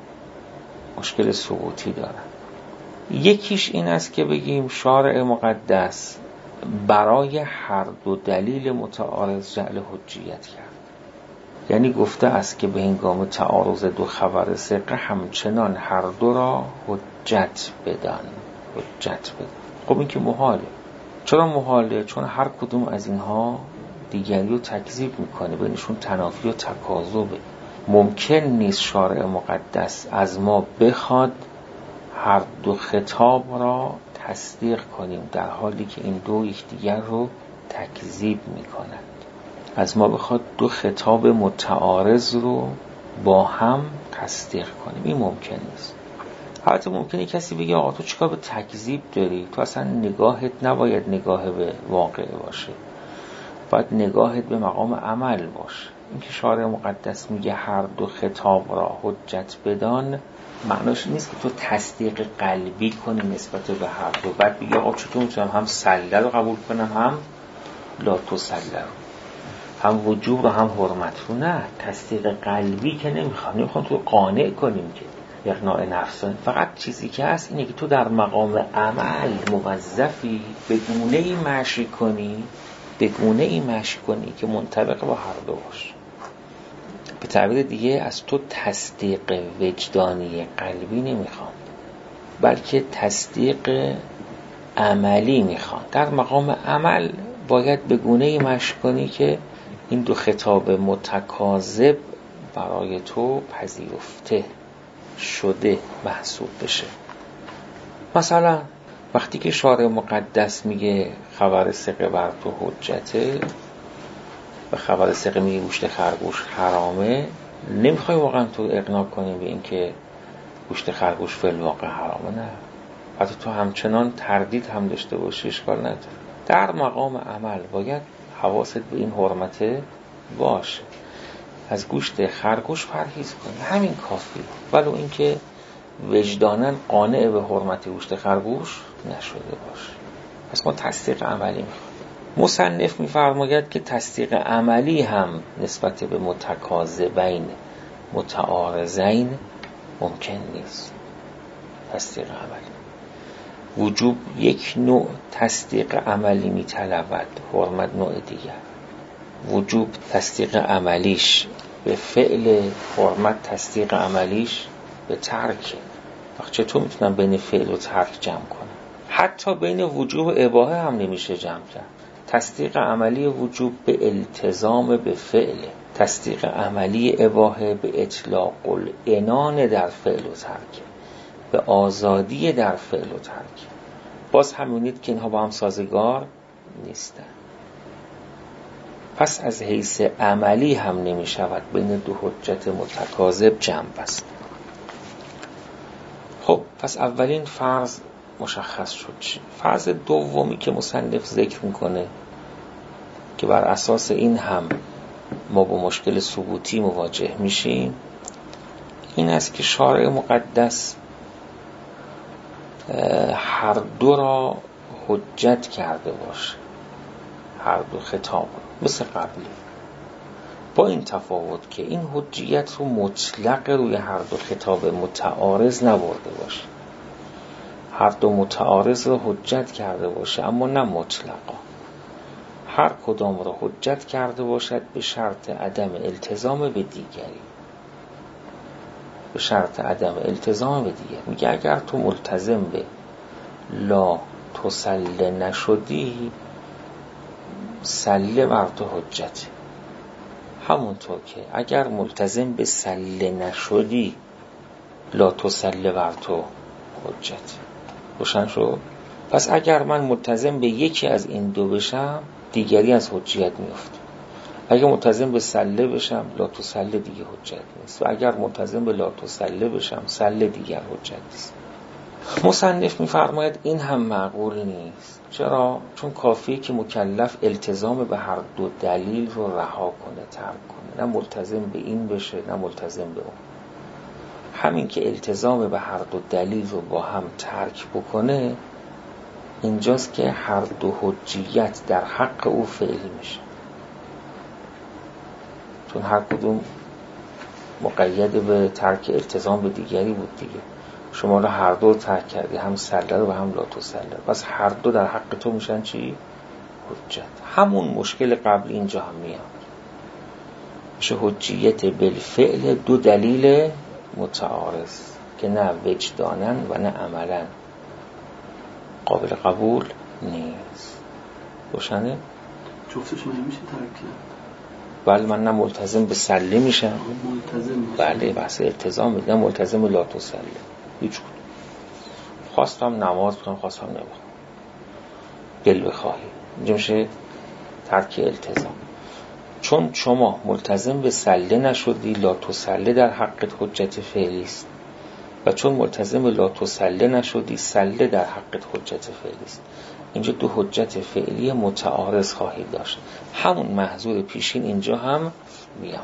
یکیش این است که بگیم شارع مقدس برای هر 2 دلیل متعارض جعل حجیت کرد. یعنی گفته است که به هنگام تعارض 2 خبر ثقه همچنان هر 2 را حجت بدن. خب این که محاله. چرا محاله؟ چون هر کدوم از اینها دیگری رو تکذیب میکنه، بینشون تنافی و تکاذبه. ممکن نیست شارع مقدس از ما بخواد هر 2 خطاب را تصدیق کنیم در حالی که این 2 یکدیگر رو تکذیب میکنند. از ما بخواد 2 خطاب متعارض رو با هم تصدیق کنیم، این ممکن نیست. البته ممکنه کسی بگه آقا تو چیکار به تکذیب داری؟ تو اصلا نگاهت نباید نگاه به واقع باشه، باید نگاهت به مقام عمل باشه. اینکه شارع مقدس میگه هر 2 خطاب را حجت بدان معناش نیست که تو تصدیق قلبی کنی نسبت به هر 2 بعد بگی آقا چطور میتونم هم سله رو قبول کنم هم لا تسله رو، هم وجوب رو هم حرمت رو؟ نه، تصدیق قلبی که نمیخوام تو قانع کنیم که اقناع نفس. فقط چیزی که هست اینه که تو در مقام عمل موظفی به گونه‌ای مشی کنی که منطبق با هر 2 باشه. به تعبیر دیگه از تو تصدیق وجدانی قلبی نمیخوان، بلکه تصدیق عملی میخوان. در مقام عمل باید به گونه‌ای مشی کنی که این 2 خطاب متکاذب برای تو پذیرفته شده محسوب بشه. مثلا وقتی که شارع مقدس میگه خبر ثقه بر تو حجته و خبر ثقه میگه گوشت خرگوش حرامه، نمیخوای واقعا تو اقناع کنی به این که گوشت خرگوش فی الواقع حرامه. نه، حتی تو همچنان تردید هم داشته باشی اشکال نداره. در مقام عمل باید حواست به این حرمته باشه، از گوشت خرگوش پرهیز کنی، همین کافی. ولو اینکه وجداناً قانع به حرمت گوشت خرگوش نشده باشه. پس ما تصدیق عملی میخوایم. مصنف میفرماید که تصدیق عملی هم نسبت به متکاذبین متعارضین ممکن نیست. تصدیق عملی وجوب یک نوع تصدیق عملی میطلبد، حرمت نوع دیگر. وجوب تصدیق عملیش به فعل، حرمت تصدیق عملیش به ترک. وقت چطور میتونم بین فعل و ترک جمع کنم؟ حتی بین وجوب و اباحه هم نمیشه جمع کرد. تصدیق عملی وجوب به التزام به فعل، تصدیق عملی اباحه به اطلاق العنان در فعل و ترک، به آزادی در فعل و ترک. باز همونید که اینها با هم سازگار نیستن. پس از حیث عملی هم نمی شود بین دو حجت متکاذب جمع بست. خب پس اولین فرض مشخص شد. فرض دومی که مصنف ذکر میکنه که بر اساس این هم ما با مشکل ثبوتی مواجه میشیم، این است که شارع مقدس هر دو را حجت کرده باشه، هر دو خطاب مثل قبلی، با این تفاوت که این حجیت رو مطلق روی هر دو خطاب متعارض نبرده باشه. هر دو متعارض رو حجت کرده باشه اما نه مطلقا. هر کدام را حجت کرده باشد به شرط عدم التزام به دیگری، به شرط عدم التزام به دیگری. میگه اگر تو ملتزم به لا تسله نشدی، سله بر تو حجته. همونطور که اگر ملتزم به سله نشدی، لا تسله بر تو حجته. روشن شد؟ پس اگر من ملتزم به یکی از این دو بشم، دیگری از حجیت میفته. اگر ملتزم به سله بشم، لا تسله دیگه حجت نیست. و اگر ملتزم به لا تسله بشم، سله دیگر حجت نیست. مصنف می‌فرماید این هم معقول نیست. چرا؟ چون کافیه که مکلف التزام به هر دو دلیل رو رها کنه، ترک کنه. نه ملتزم به این بشه، نه ملتزم به اون. همین که التزام به هر دو دلیل رو با هم ترک بکنه، اینجاست که هر دو حجیت در حق او فعلی میشه. چون هر کدوم مقید به ترک التزام به دیگری بود دیگه. شما رو هر دو ترک کردی، هم سله رو و هم لا تسله. پس هر دو در حق تو میشن چی؟ حجت. همون مشکل قبل اینجا هم میاد. میشه حجیت بالفعل دو دلیل متعارض که نه وجدانن و نه عملن قابل قبول نیست. روشنه؟ جفتشون نمیشه ترک کرد. بله، من نه ملتزم به سله میشم، ملتزم بله بحث التزام میدم، نه ملتزم به لا تسله. هیچ کدوم. خواستم نماز بخونم، خواستم نبخونم، دل بخواهی. اینجا میشه ترک التزام. چون شما ملتزم به سله نشدی، لا تسله در حقت حجت فعلی است. و چون ملتزم به لا تسله نشدی، سله در حقت حجت فعلی است. اینجا دو حجت فعلی متعارض خواهید داشت. همون محظور پیشین اینجا هم میاد.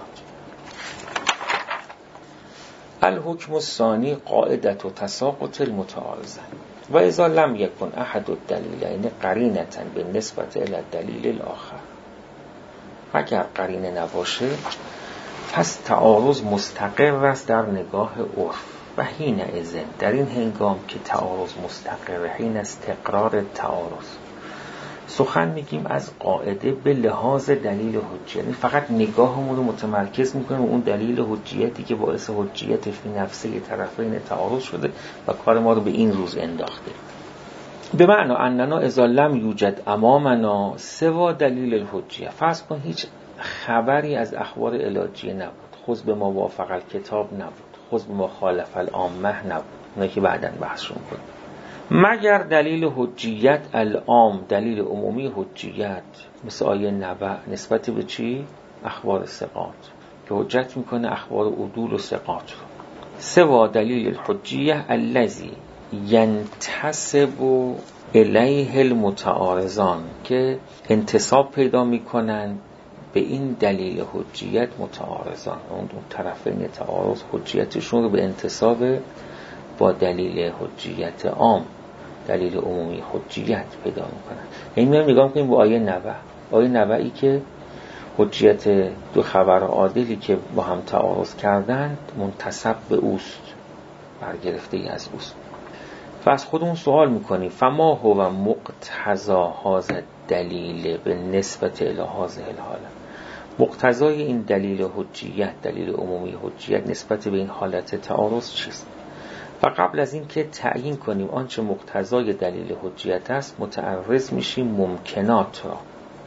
الحکم الثانی قاعدة تساقط المتعارضین و اذا لم یکن احد الدلیلین قرینة بالنسبة الی الدلیل الاخر. اگر قرینه نباشه پس تعارض مستقر است در نگاه عرف و حین اذن، در این هنگام که تعارض مستقر، حین استقرار تعارض سخن میگیم از قاعده به لحاظ دلیل حجیت. فقط نگاهمون رو متمرکز میکنیم اون دلیل حجیتی که باعث حجیت فی نفسه طرفین تعارض شده و کار ما رو به این روز انداخته. به معنی اننا اذا لم یوجد امامنا سوا دلیل الحجیه. فرض کن هیچ خبری از اخبار علاجیه نبود، خذ به ما وافق الکتاب نبود، خذ به ما خالف العامه نبود، اونایی که بعداً بحثشون کنیم، مگر دلیل حجیت العام، دلیل عمومی حجیت مثل آیه نبأ نسبت به چی؟ اخبار ثقات که حجت میکنه اخبار عدول و ثقات رو. سوا دلیل الحجیه الذی ینتسب الیه المتعارضان، که انتساب پیدا میکنن به این دلیل حجیت متعارضان، اون طرفین تعارض حجیتشون رو به انتساب با دلیل حجیت عام، دلیل عمومی حجیت پیدا میکنن. این میام نگاه میکنیم با آیه نبأ، آیه نبأی که حجیت دو خبر عادلی که با هم تعارض کردند منتسب به اوست، برگرفته ای از اوست. و از خودمون سوال میکنیم فما هو مقتضا هذا دلیل به نسبت الی هذه الحاله. مقتضای این دلیل حجیت، دلیل عمومی حجیت نسبت به این حالت تعارض چیست؟ و قبل از این که تعیین کنیم آنچه مقتضای دلیل حجیت است، متعرض میشیم ممکنات را.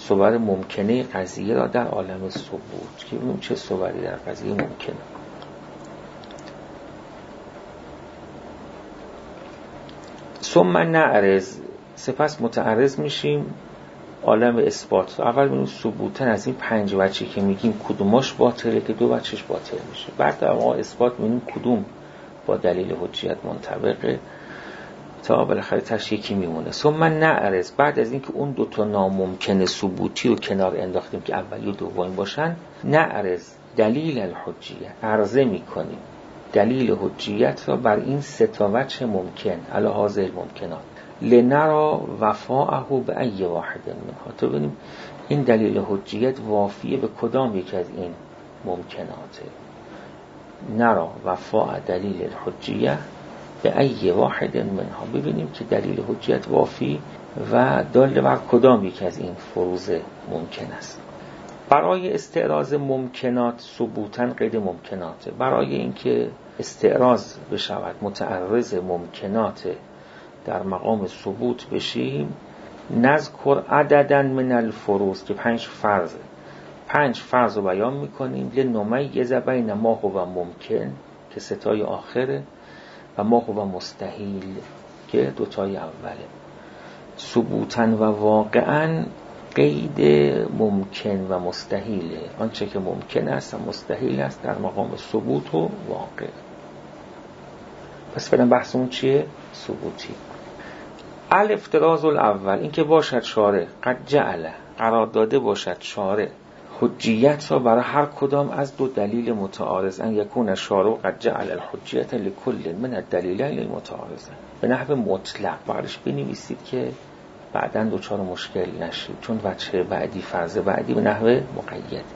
صور ممکنه قضیه را در عالم ثبوت که ببینیم چه صوری در قضیه ممکنه. ثم نعرض، سپس متعرض میشیم عالم اثبات. اول ببینیم ثبوتن از این 5 وجهی که میگیم کدومش باطله که 2 وجهش باطل میشه. بعد در واقع اثبات میبینیم کدوم با دلیل حجیت منطبقه تا بالاخره تاش یکی میمونه. ثم نعرض، بعد از اینکه اون 2 تا ناممکن ثبوتی رو کنار انداختیم که اولی و دومی باشن، نعرض دلیل الحجیه، عرضه میکنیم دلیل حجیت را بر این 3 تا وجه ممکن علی هذه الممکنات لنرا وفاءه به ای واحد منها، تا ببینیم این دلیل حجیت وافیه به کدام یک از این ممکناته. نرا وفاء دلیل الحجیه به ای واحد منها، ببینیم که دلیل حجیت وافی و دال بر کدام یک از این فروض ممکن است. برای استعراض ممکنات ثبوتن قید ممکناته، برای اینکه استعراض بشود متعرض ممکنات در مقام ثبوت بشیم، نذکر عددا من الفروض که 5 فرضه، 5 فرض رو بیان میکنیم لنمیز بین ما هو ممکن که 3 تای آخره و ما هو مستحیل که 2 تای اوله. ثبوتن و واقعا قید ممکن و مستحیله، آنچه که ممکن است و مستحیل است در مقام ثبوت و واقع. پس فعلا بحثمون چیه؟ ثبوتی. الافتراض الاول، این که باشد شارع قد جعل، قرار داده باشد شارع حجیت را برای هر کدام از 2 دلیل متعارض، ان یکون شارع قد جعل الحجیت لکل من الدلیلین المتعارضین، به نحو مطلق برش بنویسید که بعداً دچار مشکل نشید، چون وجه بعدی فرض بعدی به نحو مقید.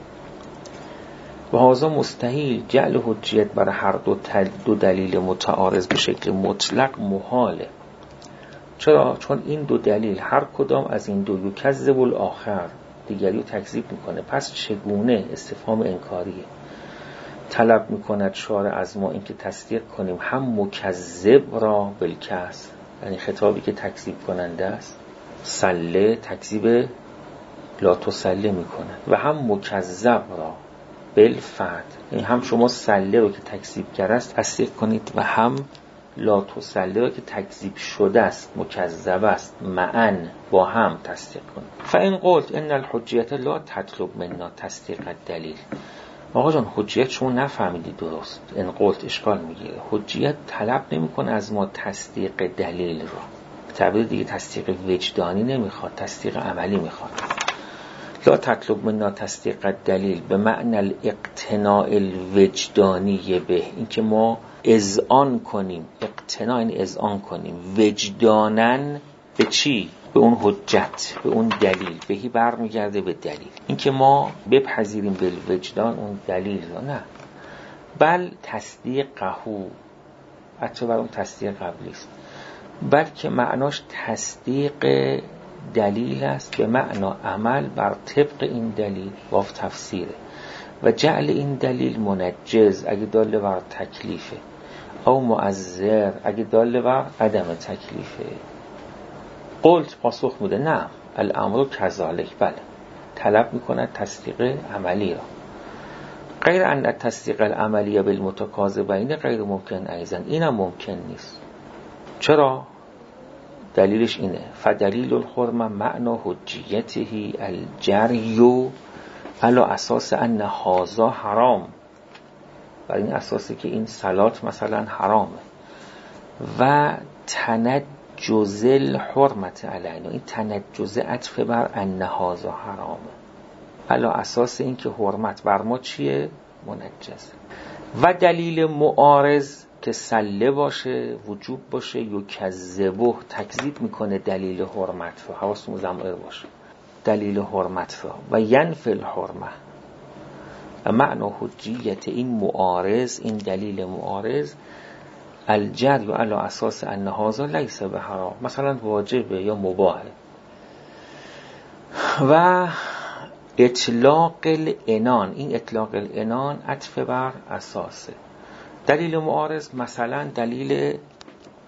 و هذا مستحیل، جعل حجیت برای هر 2 دلیل متعارض به شکل مطلق محاله. چرا؟ چون این 2 دلیل هر کدام از این 2 یکذب الاخر، دیگری رو تکذیب میکنه. پس چگونه؟ استفهام انکاریه. طلب میکند شارع از ما اینکه تصدیق کنیم هم مکذب را بالکسر، یعنی خطابی که تکذیب کننده است، سله تکذیب لا تسله میکنه، و هم مکذب را بالفتح، یعنی هم شما سله رو که تکذیب کرده است تصدیق کنید و هم لا تسله رو که تکذیب شده است مکذب است معا با هم تصدیق کنید. فان قلت ان الحجیت لا تطلب منا تصدیق الدلیل، آقا جان حجیت شما نفهمیدی درست. ان قلت اشکال میگیره، حجیت طلب نمیکنه از ما تصدیق دلیل رو، تعبیر دیگه تصدیق وجدانی نمیخواد، تصدیق عملی میخواد. لا تطلب منا تصدیق الدلیل به معنی الاقتناع الوجدانی به، این که ما اذعان کنیم، اقتناع یعنی اذعان کنیم وجدانن به چی؟ به اون حجت، به اون دلیل. بهی برمیگرده به دلیل، این که ما بپذیریم به وجدان اون دلیل رو، نه، بل تصدیق قهو، حتی بر اون تصدیق قبلی است، بلکه معناش تصدیق دلیل است به معنا عمل بر طبق این دلیل و تفسیره. و جعل این دلیل منجز اگه داله بر تکلیفه، او معذر اگه داله بر عدم تکلیفه. قلت پاسخ میده نه، الامر کذالک، بله طلب میکنه تصدیق عملی را. غیر ان تصدیق العملی بالمتکاذبین غیر ممکن، ایضا اینم ممکن نیست. چرا؟ دلیلش اینه فدلیل الحرمه معنی حجیته الجری علی اساس ان هذا حرام، بر این اساسی که این صلات مثلا حرامه، و تنجز الحرمت علینا، این تنجز عطف بر ان هذا حرامه، علی اساس این که حرمت بر ما چیه؟ منجز. و دلیل معارض که سله باشه، وجوب باشه، یکذبه تکذیب میکنه دلیل حرمت رو، حواستون ضمیر باشه، دلیل حرمت رو، و ینفی الحرمه، و معنی حجیت این معارض، این دلیل معارض الجری علی اساس ان هذا لیس به حرام، مثلا واجبه یا مباحه. و اطلاق العنان، این اطلاق العنان عطف بر اساسه. دلیل معارض مثلا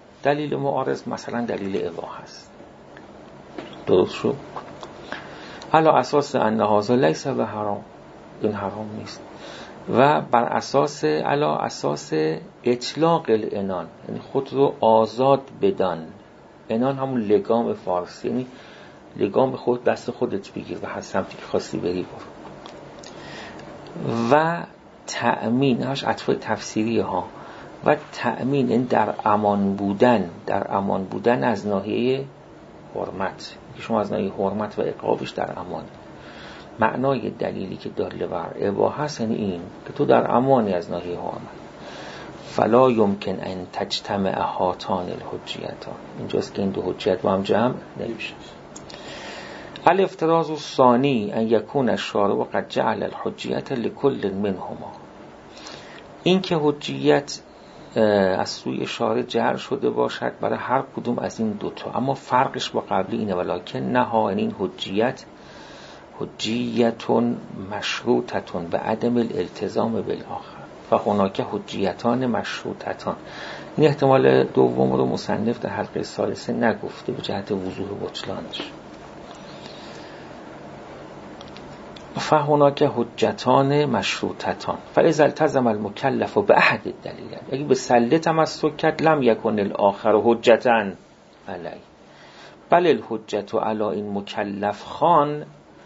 دلیل معارض مثلا دلیل اباحه است. درست شد؟ علی اساس ان هذا لیس به حرام، این حرام نیست. و بر اساس علی اساس اطلاق الانان، یعنی خود رو آزاد بدان. انان همون لگام فارسی، یعنی لگام خود دست خودت بگیر و هر سمتی که خواستی بری برو. و تأمین، هاش عطف تفسیری ها، و تأمین این در امان بودن از ناحیه حرمت، که شما از ناحیه حرمت و عقابش در امان. معنای دلیلی که داله بر اباحه هست یعنی این که تو در امانی از ناحیه حرمت. فلا یمکن ان تجتمع هاتان الحجیتان، اینجاست که این دو حجیت با هم جمع نمیشه. الافتراض الثانی ان یکون الشارع قد جعل الحجیت لكل منهما، این که حجیت از سوی شارع جعل شده باشد برای هر کدوم از این دوتا، اما فرقش با قبلی اینه ولکن نها، این حجیتون مشروطتون به عدم الالتزام بالآخر فهناک حجیتان مشروطتان. این احتمال دوم رو مصنف در حلقه ثالثه نگفته به جهت وضوح بطلانش. فهناک حجتان مشروطتان فاذا التزم المکلف باحد الدلیل، اگه به سله تمسک کرد لم یکن الاخر حجتا علی، بل الحجت علی این مکلف خان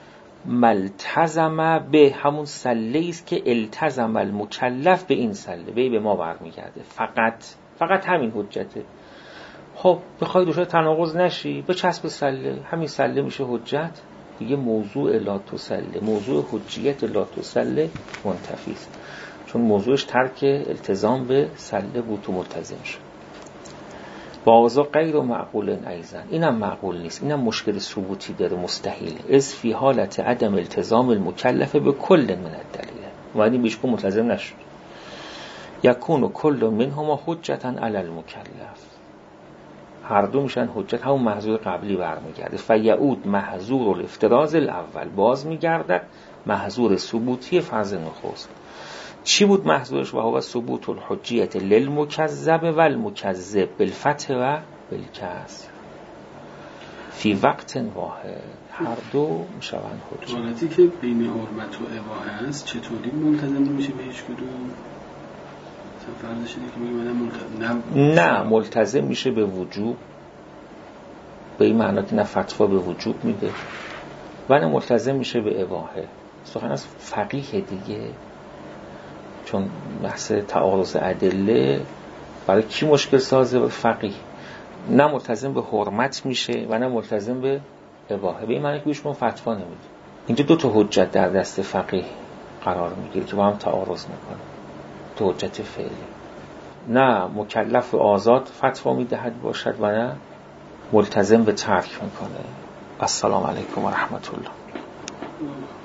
ملتزم به، همون سله است که التزم المکلف به این سله، به ما برمیگرده. فقط همین حجته. خب بخوای دوشا تناقض نشی بچسب سله، همین سله میشه حجت دیگه. موضوع لا تسله، موضوع حجیت لا تسله منتفی است، چون موضوعش ترک التزام به سله بود تو ملتزم شد. بازا غیر معقول ایضا، اینم معقول نیست، اینم مشکل ثبوتی داره، مستحیل. از فی حالت عدم التزام المکلف به کل من الدلیل، ولی بیشکو ملتزم نشد. یکون کل منهما حجتا علی المکلف، هر دو میشن حجت، همون محظور قبلی برمیگرده. فیعود محظور الافتراض الاول، باز میگردد محظور ثبوتی فرض نخست. چی بود محظورش؟ و هو ثبوت الحجیت للمکذب و المکذب بالفتح و بالکسر فی وقت واحد، هر دو میشوند حجت. حالتی که بین حرمت و اباحه است چطوری ملتزم نمیشه به هیچ کدوم؟ فرض شده که میگه نه ملتزم میشه به وجوب، به این معنی که نه فتوا به وجوب میده و نه ملتزم میشه به اباحه. سخن از فقیه دیگه، چون بحث تعارض ادله برای کی مشکل سازه؟ فقیه. نه ملتزم به حرمت میشه و نه ملتزم به اباحه، به این معنی که بیشون فتوا نمیده. اینجا دو تا حجت در دست فقیه قرار میگیره که با هم تعارض میکنه، تو حجت فعلی. نه مکلف آزاد فتوا میدهد باشد و نه ملتزم به ترک میکنه. السلام علیکم و رحمت الله.